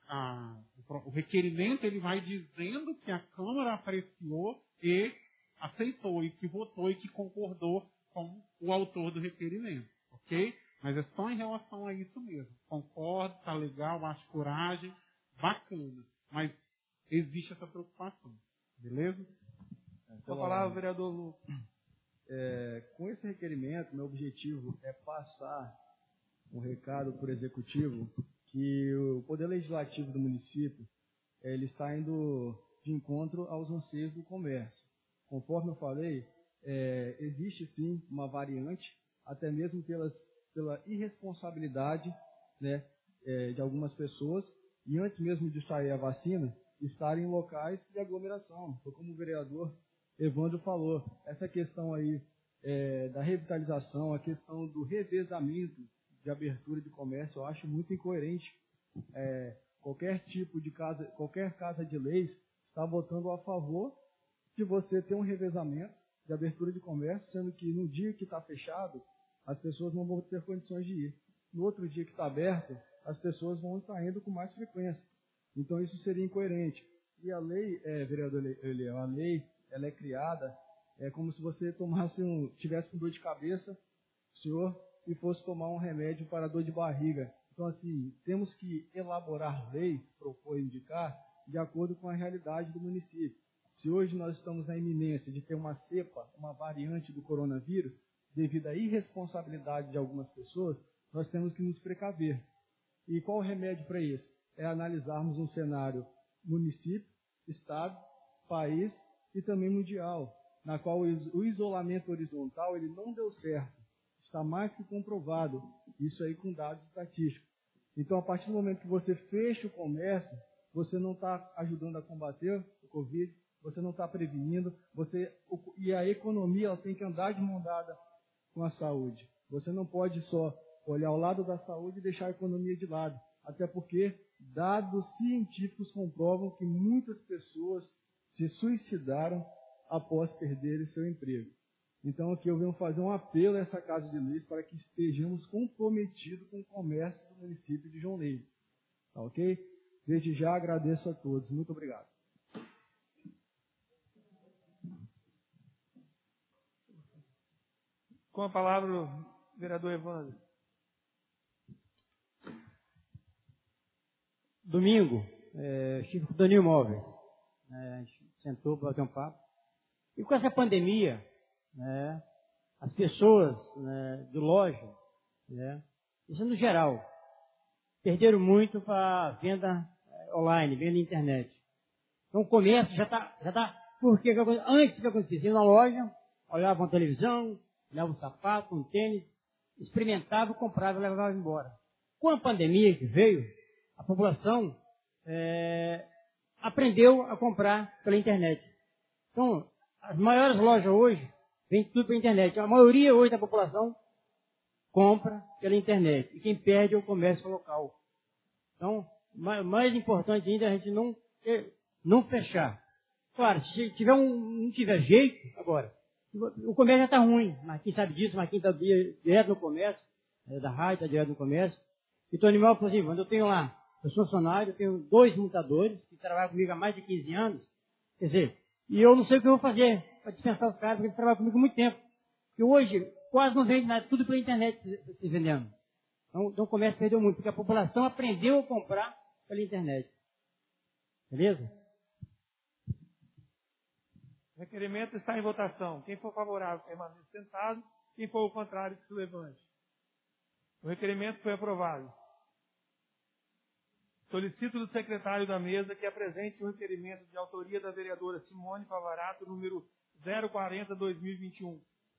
o requerimento, ele vai dizendo que a Câmara apreciou e aceitou, e que votou e que concordou com o autor do requerimento. Ok? Mas é só em relação a isso mesmo. Concordo, está legal, acho coragem, bacana. Mas existe essa preocupação. Beleza? Com a palavra, vereador Lu. Com esse requerimento, meu objetivo é passar um recado para o Executivo que o Poder Legislativo do município ele está indo de encontro aos anseios do comércio. Conforme eu falei, existe sim uma variante, até mesmo pela irresponsabilidade, né, de algumas pessoas, e antes mesmo de sair a vacina, estarem em locais de aglomeração. Foi como o vereador Evandro falou, essa questão aí da revitalização, a questão do revezamento de abertura de comércio, eu acho muito incoerente. Qualquer tipo de casa, qualquer casa de leis está votando a favor de você ter um revezamento de abertura de comércio, sendo que no dia que está fechado, as pessoas não vão ter condições de ir. No outro dia que está aberto, as pessoas vão estar indo com mais frequência. Então isso seria incoerente. E a lei, vereador Eliel, a lei ela é criada como se você tivesse com dor de cabeça, senhor, e fosse tomar um remédio para dor de barriga. Então, assim, temos que elaborar leis, propor, indicar, de acordo com a realidade do município. Se hoje nós estamos na iminência de ter uma cepa, uma variante do coronavírus, devido à irresponsabilidade de algumas pessoas, nós temos que nos precaver. E qual o remédio para isso? É analisarmos um cenário município, estado, país e também mundial, na qual o isolamento horizontal ele não deu certo. Está mais que comprovado, isso aí com dados estatísticos. Então, a partir do momento que você fecha o comércio, você não está ajudando a combater o Covid, você não está prevenindo, e a economia ela tem que andar de mão dada com a saúde. Você não pode só olhar ao lado da saúde e deixar a economia de lado. Até porque dados científicos comprovam que muitas pessoas se suicidaram após perderem seu emprego. Então, aqui eu venho fazer um apelo a essa Casa de Leis para que estejamos comprometidos com o comércio do município de João Neiva. Tá ok? Desde já agradeço a todos. Muito obrigado. Com a palavra, o vereador Evandro. Domingo, estive com o Danilo Móveis. A gente sentou para bater um papo. E com essa pandemia, as pessoas de loja, isso no geral, perderam muito para venda online, venda na internet. Então o comércio já está. Porque antes que acontecia na loja, olhavam a televisão, olhavam um sapato, um tênis, experimentavam, compravam e levavam embora. Com a pandemia que veio, a população aprendeu a comprar pela internet. Então, as maiores lojas hoje vende tudo pela internet. A maioria hoje da população compra pela internet. E quem perde é o comércio local. Então, mais importante ainda é a gente não fechar. Claro, se não tiver jeito, agora, o comércio já está ruim. Marquinhos sabe disso, Marquinhos está direto no comércio, da rádio, está direto no comércio. Então, o animal falou assim, quando eu tenho lá, eu sou funcionário, eu tenho 2 montadores que trabalham comigo há mais de 15 anos, quer dizer, e eu não sei o que eu vou fazer para dispensar os caras, porque eles trabalham comigo há muito tempo. Porque hoje quase não vende nada, tudo pela internet se vendendo. Então o comércio perdeu muito, porque a população aprendeu a comprar pela internet. Beleza? O requerimento está em votação. Quem for favorável, permaneça sentado. Quem for o contrário, que se levante. O requerimento foi aprovado. Solicito do secretário da mesa que apresente o requerimento de autoria da vereadora Simone Favarato, número 040-2021.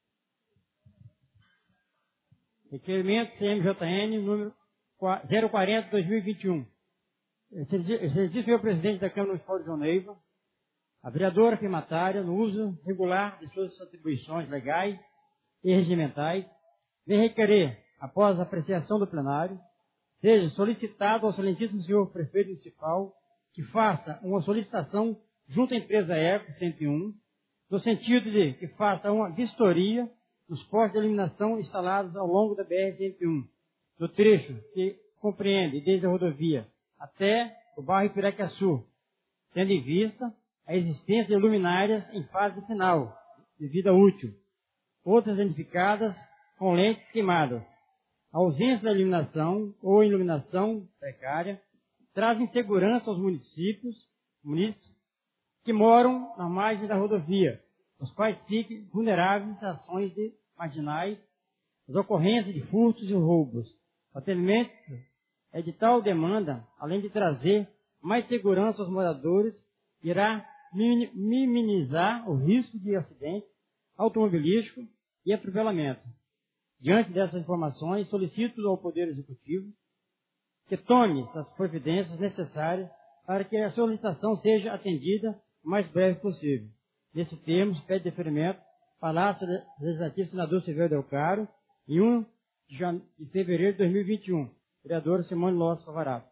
Requerimento CMJN, número 040-2021. Exercício meu presidente da Câmara Municipal de João Neiva, a vereadora firmatária, no uso regular de suas atribuições legais e regimentais, vem requerer, após a apreciação do plenário, seja solicitado ao excelentíssimo senhor prefeito municipal que faça uma solicitação junto à empresa Eco 101, no sentido de que faça uma vistoria dos postos de iluminação instalados ao longo da BR-101, no trecho que compreende desde a rodovia até o bairro Piraquaçu, tendo em vista a existência de luminárias em fase final de vida útil, outras danificadas com lentes queimadas. A ausência da iluminação ou iluminação precária traz insegurança aos munícipes que moram na margem da rodovia, os quais fiquem vulneráveis a ações de marginais, as ocorrências de furtos e roubos. O atendimento é de tal demanda, além de trazer mais segurança aos moradores, irá minimizar o risco de acidente automobilístico e atropelamento. Diante dessas informações, solicito ao Poder Executivo que tome as providências necessárias para que a solicitação seja atendida o mais breve possível. Nesse termo, pede deferimento, Palácio Legislativo, senador Silvério Del Caro, em 1 de fevereiro de 2021. Vereadora Simone Lopes Favorável.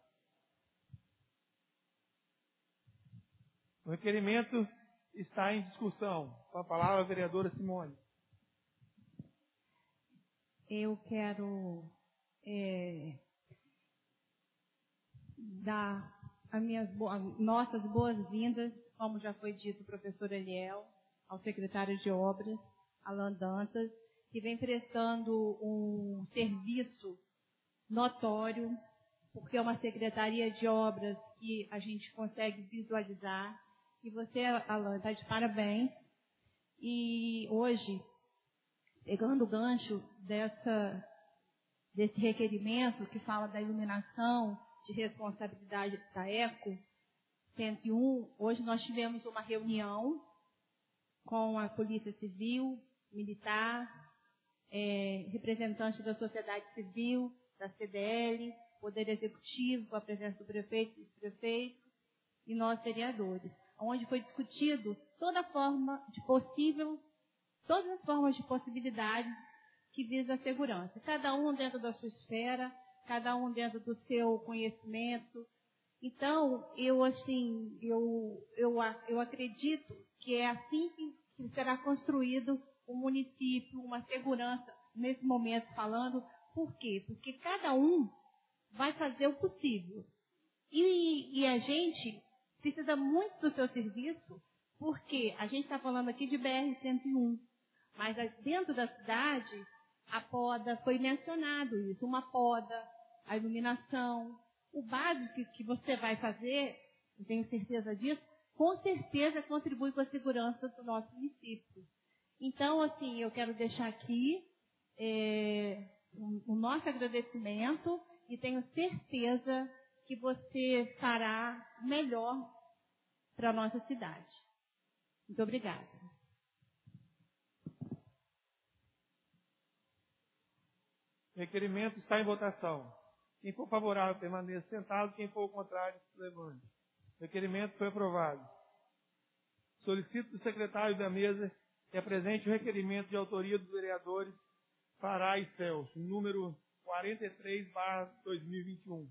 O requerimento está em discussão. Com a palavra, a vereadora Simone. Eu quero dar nossas boas-vindas, como já foi dito, professor Eliel, ao secretário de Obras, Alan Dantas, que vem prestando um serviço notório, porque é uma secretaria de obras que a gente consegue visualizar. E você, Alan, está de parabéns. E hoje, pegando o gancho desse requerimento que fala da iluminação de responsabilidade da ECO 101, hoje nós tivemos uma reunião com a Polícia Civil, Militar, representantes da sociedade civil, da CDL, Poder Executivo, com a presença do prefeito e vice-prefeito, e nós vereadores, onde foi discutido todas as formas de possibilidades que visam a segurança. Cada um dentro da sua esfera, cada um dentro do seu conhecimento. Então, eu acredito que é assim que será construído o município, uma segurança, nesse momento falando. Por quê? Porque cada um vai fazer o possível. E a gente precisa muito do seu serviço, porque a gente está falando aqui de BR-101, mas dentro da cidade, a poda, foi mencionado isso, uma poda, a iluminação, o básico que você vai fazer, eu tenho certeza disso, com certeza contribui com a segurança do nosso município. Então, assim, eu quero deixar aqui o nosso agradecimento e tenho certeza que você fará melhor para a nossa cidade. Muito obrigada. O requerimento está em votação. Quem for favorável, permaneça sentado. Quem for contrário, se levante. O requerimento foi aprovado. Solicito do secretário da mesa que apresente o requerimento de autoria dos vereadores Pará e Celso, número 43/2021.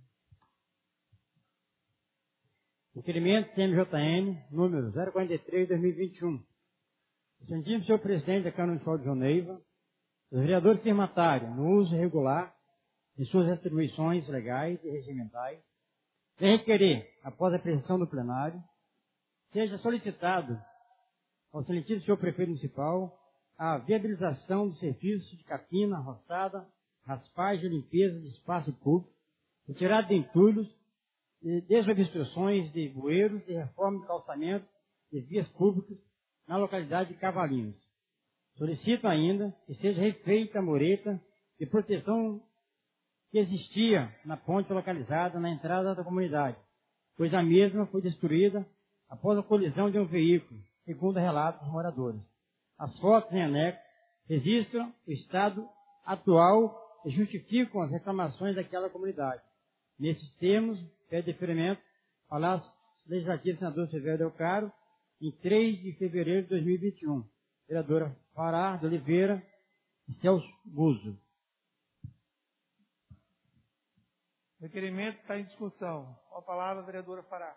Requerimento CMJN, número 043/2021. Excelentíssimo senhor presidente da Câmara Municipal de João Neiva, os vereadores firmatários, no uso regular de suas atribuições legais e regimentais, vem requerer, após a apreciação do plenário, seja solicitado ao excelentíssimo senhor prefeito municipal a viabilização do serviço de capina, roçada, raspagem e limpeza de espaço público, retirada de entulhos, desobstruções de bueiros e reforma de calçamento de vias públicas na localidade de Cavalinhos. Solicito ainda que seja refeita a mureta de proteção que existia na ponte localizada na entrada da comunidade, pois a mesma foi destruída após a colisão de um veículo, segundo relatos dos moradores. As fotos em anexo registram o estado atual e justificam as reclamações daquela comunidade. Nesses termos, pede deferimento, Palácio Legislativo, senador Silvério Del Caro, em 3 de fevereiro de 2021. Vereadora Fará de Oliveira e Celso Guzzo. O requerimento está em discussão. Com a palavra, a vereadora Fará.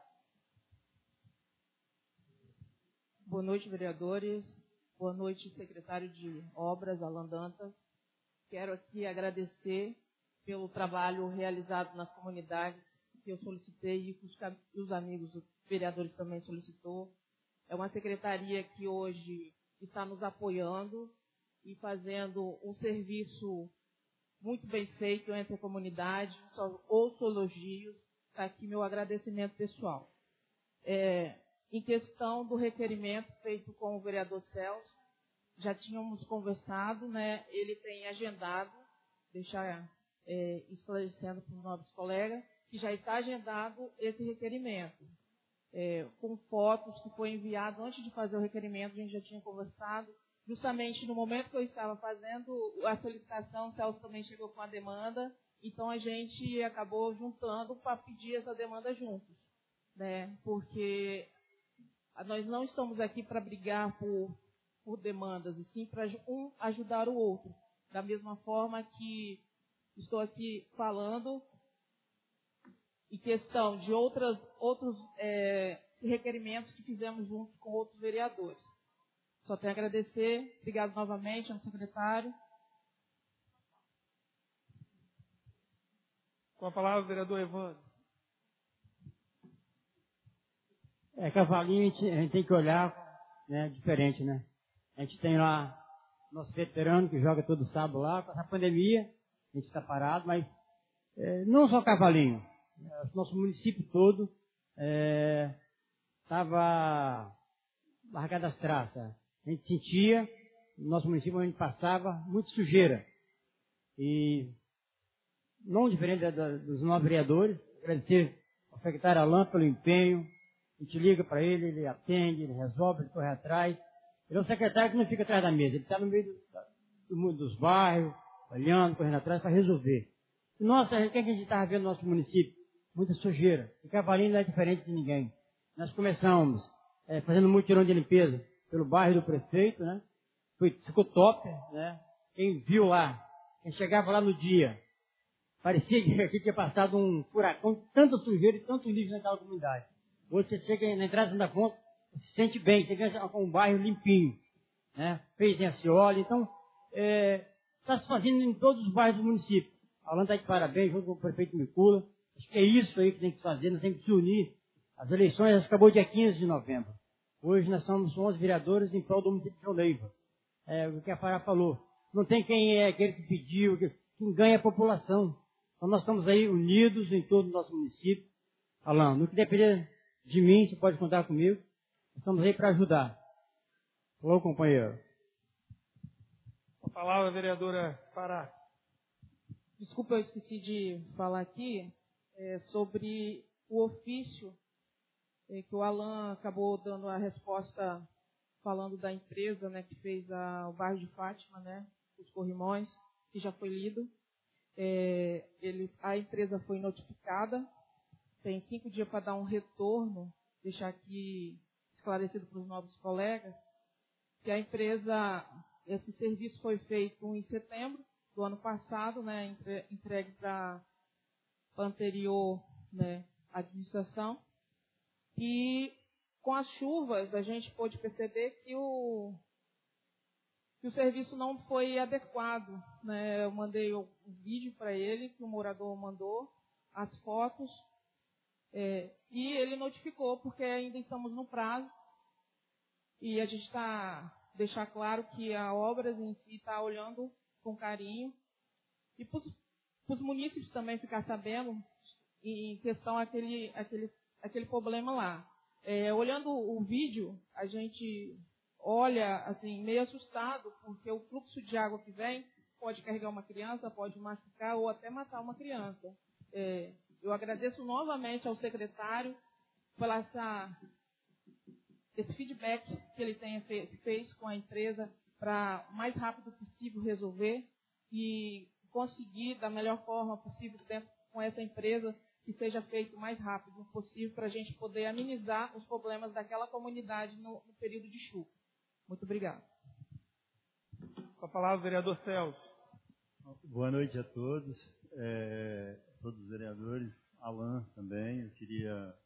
Boa noite, vereadores. Boa noite, secretário de Obras, Alan Dantas. Quero aqui agradecer pelo trabalho realizado nas comunidades que eu solicitei e que os amigos, os vereadores também solicitou. É uma secretaria que hoje está nos apoiando e fazendo um serviço muito bem feito entre a comunidade. Ouço elogios. Está aqui meu agradecimento pessoal. Em questão do requerimento feito com o vereador Celso, já tínhamos conversado, né? Ele tem agendado, deixar esclarecendo para os novos colegas, que já está agendado esse requerimento. Com fotos que foi enviado antes de fazer o requerimento, a gente já tinha conversado. Justamente no momento que eu estava fazendo a solicitação, o Celso também chegou com a demanda, então a gente acabou juntando para pedir essa demanda juntos, né? Porque nós não estamos aqui para brigar por demandas, e sim para um ajudar o outro. Da mesma forma que estou aqui falando em questão de outros requerimentos que fizemos juntos com outros vereadores. Só tenho a agradecer. Obrigado novamente ao secretário. Com a palavra, o vereador Evandro. Cavalinho, a gente tem que olhar, né, diferente, né? A gente tem lá nosso veterano que joga todo sábado lá. Com essa pandemia, a gente está parado, mas não só Cavalinho. Nosso município todo estava largado as traças. A gente sentia, no nosso município, onde a gente passava, muita sujeira. E, não diferente dos novos vereadores, agradecer ao secretário Alan pelo empenho. A gente liga para ele, ele atende, ele resolve, ele corre atrás. Ele é um secretário que não fica atrás da mesa, ele está no meio dos bairros, olhando, correndo atrás para resolver. Nossa, o que a gente estava vendo no nosso município? Muita sujeira. E Cavalinho não é diferente de ninguém. Nós começamos fazendo mutirão de limpeza pelo bairro do prefeito, né? Ficou top, né? Quem viu lá, quem chegava lá no dia, parecia que aqui tinha passado um furacão, tanta sujeira e tanto lixo naquela comunidade. Hoje você chega na entrada da conta, se sente bem, você ganha um bairro limpinho, né? Fez em Acioli, então está se fazendo em todos os bairros do município. A Alan está de parabéns, junto com o prefeito Micula. Acho que é isso aí que tem que fazer, nós temos que se unir. As eleições acabou dia 15 de novembro. Hoje nós somos 11 vereadores em prol do município de João Neiva. O que a Fará falou. Não tem quem é aquele que pediu, quem ganha a população. Então nós estamos aí unidos em todo o nosso município. Alan, no que depender de mim, você pode contar comigo. Estamos aí para ajudar. Falou, companheiro. A palavra, vereadora Fará. Desculpa, eu esqueci de falar aqui sobre o ofício que o Alan acabou dando a resposta falando da empresa, né, que fez o bairro de Fátima, né, os corrimões, que já foi lido. A empresa foi notificada, tem 5 dias para dar um retorno, deixar aqui esclarecido para os novos colegas, que a empresa, esse serviço foi feito em setembro do ano passado, né, entregue para a anterior, né, administração. E com as chuvas a gente pôde perceber que o serviço não foi adequado, né? Eu mandei um vídeo para ele, que o morador mandou, as fotos, e ele notificou, porque ainda estamos no prazo. E a gente deixar claro que a Obras em si está olhando com carinho. E para os munícipes também ficar sabendo, em questão aquele problema lá. Olhando o vídeo, a gente olha assim, meio assustado, porque o fluxo de água que vem pode carregar uma criança, pode machucar ou até matar uma criança. Eu agradeço novamente ao secretário pela esse feedback que ele fez com a empresa para o mais rápido possível resolver e conseguir da melhor forma possível com essa empresa que seja feito o mais rápido possível para a gente poder amenizar os problemas daquela comunidade no período de chuva. Muito obrigado. Com a palavra, o vereador Celso. Boa noite a todos, todos os vereadores. Alain também. Eu queria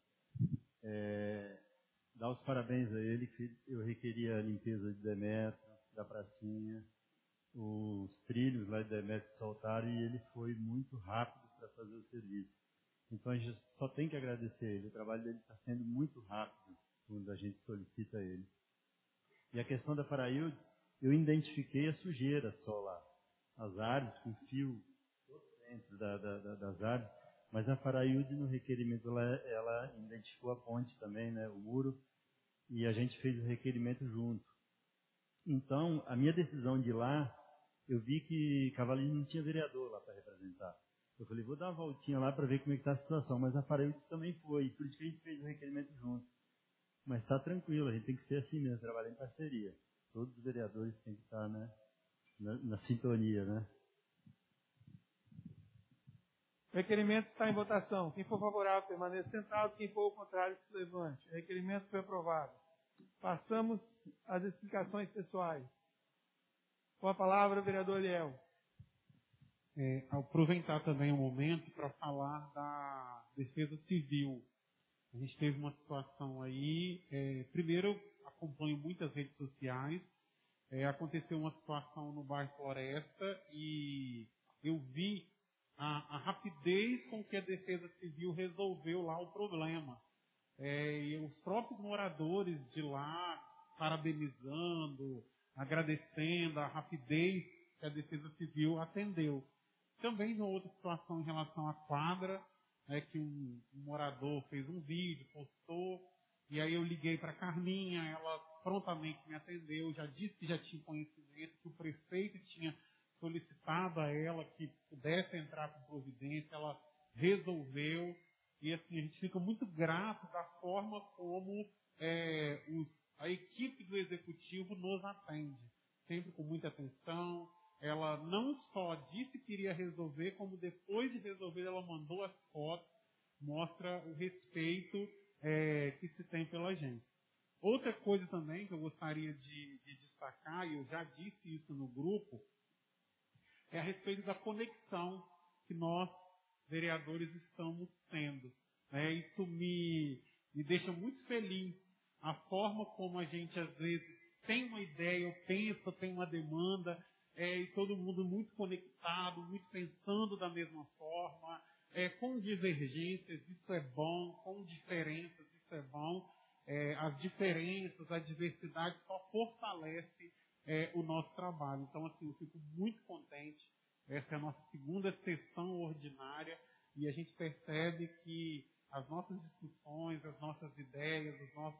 dar os parabéns a ele, que eu requeria a limpeza de Demetrio, da pracinha, os trilhos lá de Demetrio soltaram e ele foi muito rápido para fazer o serviço. Então a gente só tem que agradecer ele. O trabalho dele está sendo muito rápido quando a gente solicita ele. E a questão da Paraíba, eu identifiquei a sujeira só lá. As árvores com fio dentro das árvores. Mas a Paraíba, no requerimento, ela identificou a ponte também, né, o muro. E a gente fez o requerimento junto. Então, a minha decisão de ir lá, eu vi que Cavalinho não tinha vereador lá para representar. Eu falei, vou dar uma voltinha lá para ver como é que está a situação. Mas a Paraíba também foi, por isso que a gente fez o requerimento junto. Mas está tranquilo, a gente tem que ser assim mesmo, trabalhar em parceria. Todos os vereadores têm que estar, né, na sintonia, né? O requerimento está em votação. Quem for favorável, permaneça sentado. Quem for o contrário, se levante. O requerimento foi aprovado. Passamos às explicações pessoais. Com a palavra, o vereador Eliel. Aproveitar também o momento para falar da defesa civil. A gente teve uma situação aí, primeiro eu acompanho muitas redes sociais, aconteceu uma situação no bairro Floresta e eu vi a rapidez com que a Defesa Civil resolveu lá o problema. E os próprios moradores de lá parabenizando, agradecendo a rapidez que a Defesa Civil atendeu. Também uma outra situação em relação à quadra, que um morador fez um vídeo, postou, e aí eu liguei para a Carminha, ela prontamente me atendeu, já disse que já tinha conhecimento, que o prefeito tinha solicitado a ela que pudesse entrar com providência, ela resolveu, e assim, a gente fica muito grato da forma como a equipe do Executivo nos atende, sempre com muita atenção. Ela não só disse que iria resolver, como depois de resolver ela mandou as fotos, mostra o respeito que se tem pela gente. Outra coisa também que eu gostaria de destacar, e eu já disse isso no grupo, é a respeito da conexão que nós, vereadores, estamos tendo. Isso me deixa muito feliz, a forma como a gente, às vezes, tem uma ideia, eu penso, tem uma demanda, e todo mundo muito conectado, muito pensando da mesma forma, com divergências, isso é bom, com diferenças, isso é bom. As diferenças, a diversidade só fortalece o nosso trabalho. Então, assim, eu fico muito contente. Essa é a nossa segunda sessão ordinária e a gente percebe que as nossas discussões, as nossas ideias,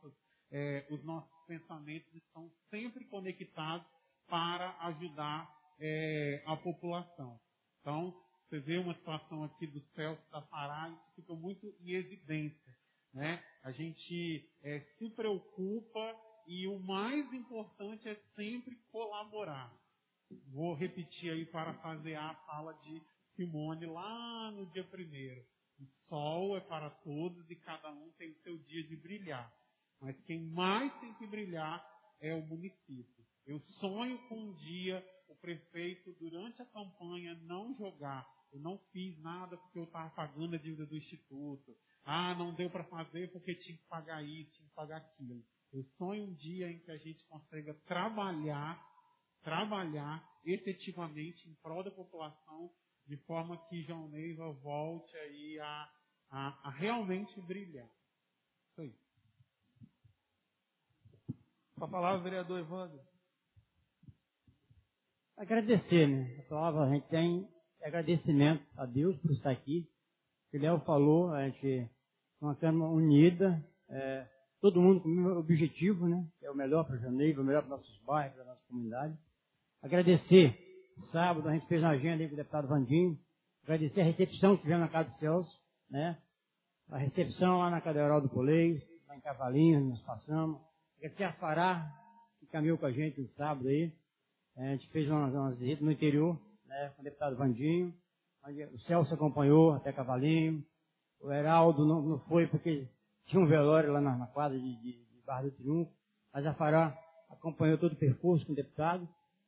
os nossos pensamentos estão sempre conectados para ajudar a população. Então, você vê uma situação aqui do Celso da Pará, isso fica muito em evidência, né? A gente se preocupa e o mais importante é sempre colaborar. Vou repetir aí, parafasear a fala de Simone lá no dia 1º. O sol é para todos e cada um tem o seu dia de brilhar. Mas quem mais tem que brilhar é o município. Eu sonho com um dia o prefeito, durante a campanha, não jogar. Eu não fiz nada porque eu estava pagando a dívida do Instituto. Não deu para fazer porque tinha que pagar isso, tinha que pagar aquilo. Eu sonho um dia em que a gente consiga trabalhar efetivamente em prol da população, de forma que João Neiva volte aí a realmente brilhar. Isso aí. Com a palavra, o vereador Evandro. Agradecer, né? A palavra a gente tem agradecimento a Deus por estar aqui. O que o Léo falou, a gente é uma Câmara unida, todo mundo com o mesmo objetivo, né? Que é o melhor para Janeiro, o melhor para nossos bairros, para a nossa comunidade. Agradecer, sábado a gente fez uma agenda aí com o deputado Vandinho, agradecer a recepção que tivemos na casa do Celso, né? A recepção lá na Catedral do Polês, lá em Cavalinhos, nós passamos. Agradecer a Fará, que caminhou com a gente no sábado aí. A gente fez umas visitas no interior, né, com o deputado Vandinho. O Celso acompanhou até Cavalinho. O Heraldo não foi porque tinha um velório lá na quadra de Barra do Triunfo. Mas a Fará acompanhou todo o percurso com o deputado.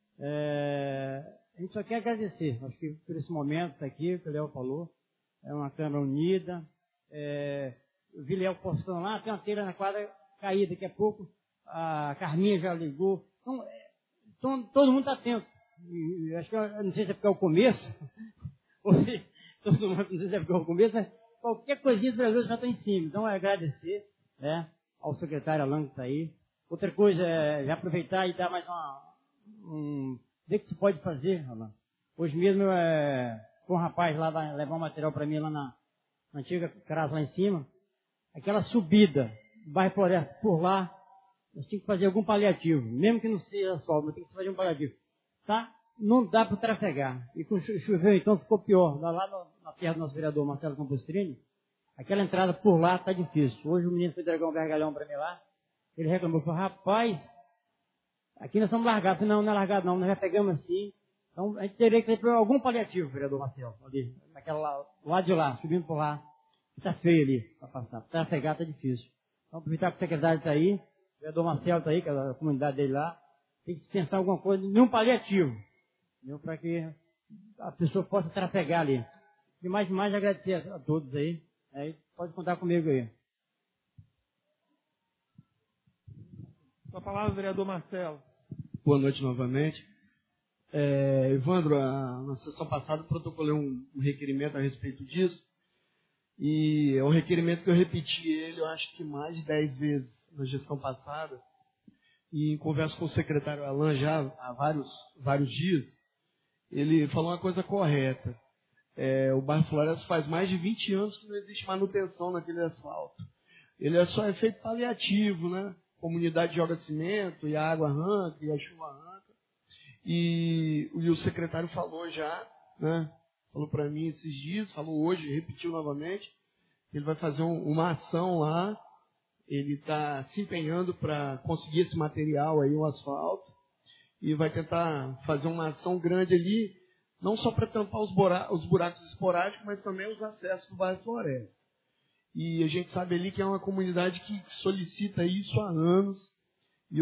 A gente só quer agradecer. Acho que por esse momento aqui, que o Léo falou, é uma Câmara unida, Eu vi Léo postando lá, tem uma telha na quadra caída, daqui a pouco a Carminha já ligou. Então todo mundo está atento. E acho que, eu não sei se é porque é o começo, ou se todo mundo, não sei se é porque é o começo, mas qualquer coisinha os vereadores já estão em cima. Então, é agradecer, né, ao secretário Alan que está aí. Outra coisa é já aproveitar e dar mais ver o que se pode fazer, Alan. Hoje mesmo com um rapaz lá vai levar um material para mim lá na antiga casa lá em cima. Aquela subida do bairro Floresta por lá, nós tínhamos que fazer algum paliativo, mesmo que não seja asfalto, mas tem que fazer um paliativo. Tá? Não dá para trafegar. E com choveu, então ficou pior. Lá na terra do nosso vereador Marcelo Compostrini, aquela entrada por lá está difícil. Hoje o menino foi entregar um vergalhão para mim lá. Ele reclamou, falou, rapaz, aqui nós estamos largados. Eu falei, não é largado não, nós já pegamos assim. Então a gente teria que ter algum paliativo, vereador Marcelo, ali, naquela lado de lá, subindo por lá. Está feio ali para passar. Para trafegar está difícil. Então aproveitar que o secretário está aí, o vereador Marcelo está aí, que é a comunidade dele lá. Tem que pensar alguma coisa, nenhum paliativo, para que a pessoa possa trafegar ali. E mais agradecer a todos aí. Pode contar comigo aí. Com a palavra, vereador Marcelo. Boa noite novamente. Evandro, na sessão passada eu protocolei um requerimento a respeito disso. E é um requerimento que eu repeti ele, eu acho que mais de 10 vezes na gestão passada. E em conversa com o secretário Alan já há vários dias, ele falou uma coisa correta. O bairro Floresta faz mais de 20 anos que não existe manutenção naquele asfalto. Ele só é feito paliativo, né? A comunidade joga cimento, e a água arranca, e a chuva arranca. E o secretário falou já, né? Falou para mim esses dias, falou hoje, repetiu novamente, que ele vai fazer uma ação lá. Ele está se empenhando para conseguir esse material aí, o asfalto, e vai tentar fazer uma ação grande ali, não só para tampar os buracos esporádicos, mas também os acessos do bairro Floresta. E a gente sabe ali que é uma comunidade que solicita isso há anos. E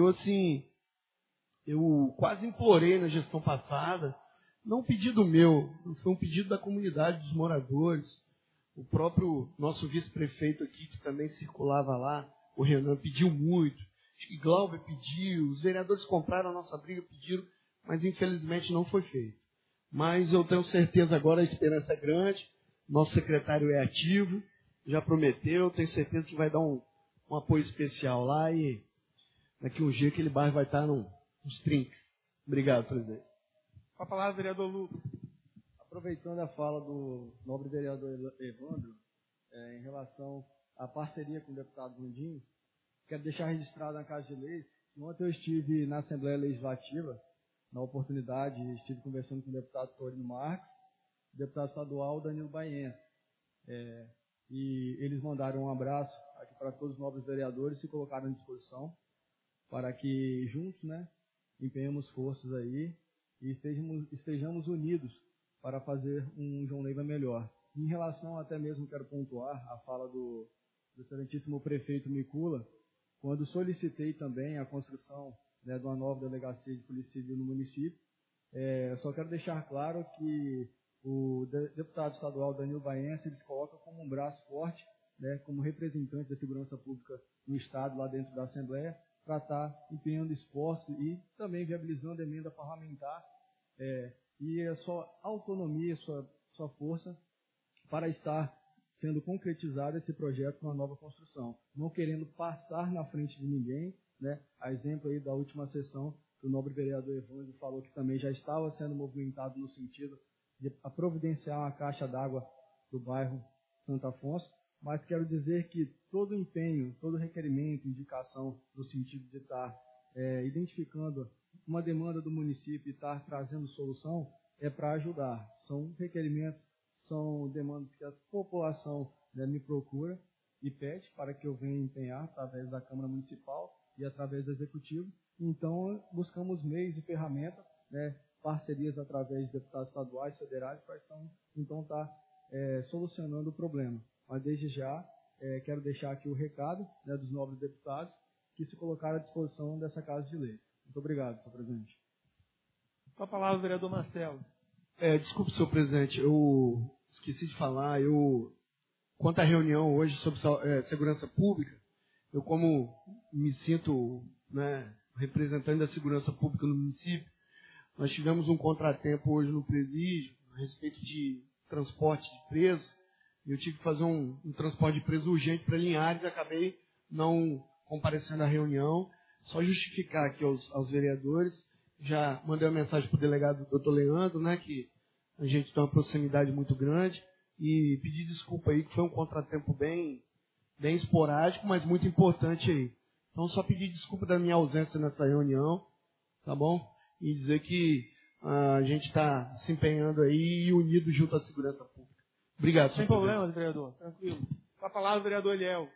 eu quase implorei na gestão passada, não um pedido meu, foi um pedido da comunidade, dos moradores. O próprio nosso vice-prefeito aqui, que também circulava lá, o Renan, pediu muito. Acho que Glauber pediu, os vereadores compraram a nossa briga, pediram, mas infelizmente não foi feito. Mas eu tenho certeza agora, a esperança é grande, nosso secretário é ativo, já prometeu, tenho certeza que vai dar um apoio especial lá e daqui um dia aquele bairro vai estar nos trinques. Obrigado, presidente. Com a palavra, vereador Lucas. Aproveitando a fala do nobre vereador Evandro, em relação à parceria com o deputado Mundinho, quero deixar registrado na Casa de Leis que ontem eu estive na Assembleia Legislativa, na oportunidade, estive conversando com o deputado Torino Marques, o deputado estadual Danilo Baiense. E eles mandaram um abraço aqui para todos os nobres vereadores e se colocaram à disposição para que juntos, né, empenhemos forças aí e estejamos unidos para fazer um João Neiva melhor. Em relação, até mesmo quero pontuar a fala do excelentíssimo prefeito Micula, quando solicitei também a construção, né, de uma nova delegacia de polícia civil no município. Só quero deixar claro que o deputado estadual Danilo Baiense, ele se coloca como um braço forte, né, como representante da segurança pública no Estado, lá dentro da Assembleia, para estar empenhando esforços e também viabilizando a emenda parlamentar e a sua autonomia, sua força para estar sendo concretizado esse projeto com uma nova construção. Não querendo passar na frente de ninguém, né? A exemplo aí da última sessão, que o nobre vereador Evandro falou que também já estava sendo movimentado no sentido de providenciar uma caixa d'água do bairro Santo Afonso, mas quero dizer que todo empenho, todo requerimento, indicação no sentido de estar identificando uma demanda do município e estar trazendo solução é para ajudar. São requerimentos, são demandas que a população, né, me procura e pede para que eu venha empenhar através da Câmara Municipal e através do Executivo. Então, buscamos meios e ferramentas, né, parcerias através de deputados estaduais, federais, para então estar solucionando o problema. Mas desde já, quero deixar aqui o recado, né, dos nobres deputados que se colocaram à disposição dessa Casa de Leis. Muito obrigado, senhor presidente. Com a palavra, vereador Marcelo. Desculpe, senhor presidente, eu esqueci de falar, eu quanto à reunião hoje sobre segurança pública, eu como me sinto, né, representante da segurança pública no município, nós tivemos um contratempo hoje no presídio a respeito de transporte de preso. Eu tive que fazer um transporte de preso urgente para Linhares e acabei não comparecendo à reunião. Só justificar aqui aos vereadores, já mandei uma mensagem para o delegado Dr. Leandro, né, que a gente tem uma proximidade muito grande, e pedir desculpa aí, que foi um contratempo bem esporádico, mas muito importante aí. Então, só pedir desculpa da minha ausência nessa reunião, tá bom? E dizer que a gente está se empenhando aí e unido junto à segurança pública. Obrigado, Sem problemas, vereador. Tranquilo. Com a palavra, o vereador Eliel.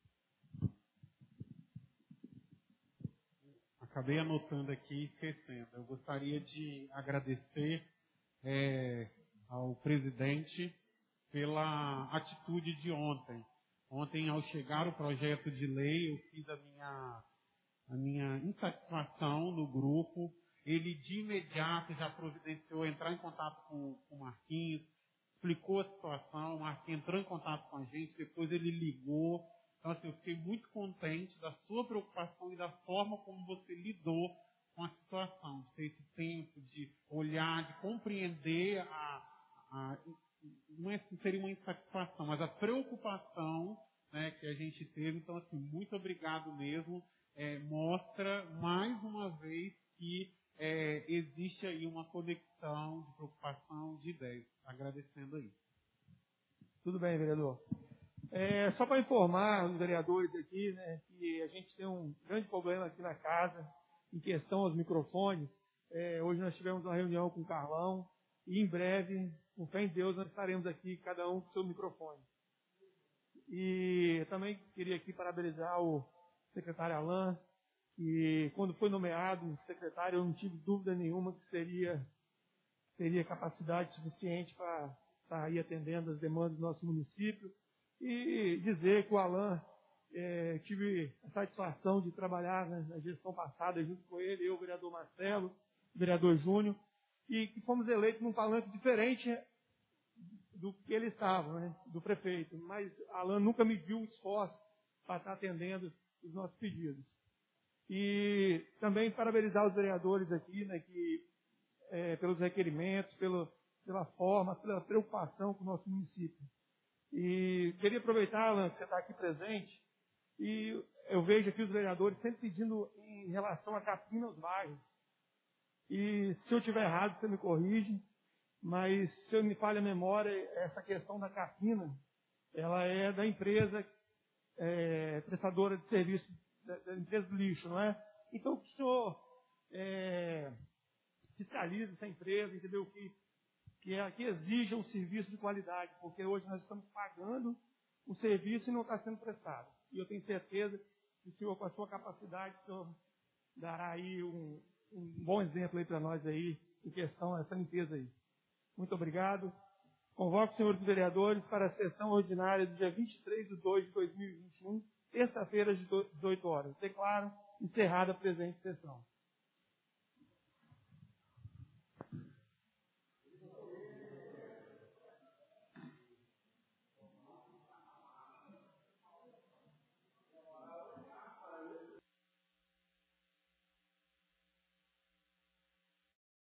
Acabei anotando aqui e esquecendo. Eu gostaria de agradecer ao presidente pela atitude de ontem. Ontem, ao chegar o projeto de lei, eu fiz a minha insatisfação no grupo. Ele, de imediato, já providenciou entrar em contato com o Marquinhos, explicou a situação, o Marquinhos entrou em contato com a gente, depois ele ligou. Então, assim, eu fiquei muito contente da sua preocupação e da forma como você lidou com a situação, de ter esse tempo, de olhar, de compreender não seria uma insatisfação, mas a preocupação, né, que a gente teve. Então, assim, muito obrigado mesmo. Mostra, mais uma vez, que existe aí uma conexão de preocupação, de ideias. Agradecendo aí. Tudo bem, vereador. Só para informar os vereadores aqui, né, que a gente tem um grande problema aqui na casa, em questão aos microfones. Hoje nós tivemos uma reunião com o Carlão, e em breve, com fé em Deus, nós estaremos aqui, cada um com seu microfone. E também queria aqui parabenizar o secretário Alain, que quando foi nomeado secretário, eu não tive dúvida nenhuma que teria capacidade suficiente para estar aí atendendo as demandas do nosso município. E dizer que o Alain, tive a satisfação de trabalhar, né, na gestão passada junto com ele, eu, o vereador Marcelo, o vereador Júnior, e que fomos eleitos num palanque diferente do que ele estava, né, do prefeito. Mas Alain nunca mediu o esforço para estar atendendo os nossos pedidos. E também parabenizar os vereadores aqui, né, que, pelos requerimentos, pela forma, pela preocupação com o nosso município. E queria aproveitar, Alan, que você está aqui presente, e eu vejo aqui os vereadores sempre pedindo em relação à capina aos bairros. E se eu estiver errado, você me corrige, mas se eu me falha a memória, essa questão da capina, ela é da empresa prestadora de serviço, da empresa do lixo, não é? Então, que o senhor fiscalize essa empresa, entendeu? Que exija um serviço de qualidade, porque hoje nós estamos pagando o serviço e não está sendo prestado. E eu tenho certeza que o senhor, com a sua capacidade, o senhor dará aí um bom exemplo aí para nós aí, em questão a essa limpeza aí. Muito obrigado. Convoco os senhores vereadores para a sessão ordinária do dia 23/2/2021, terça-feira, às 18 horas. Declaro encerrada a presente sessão.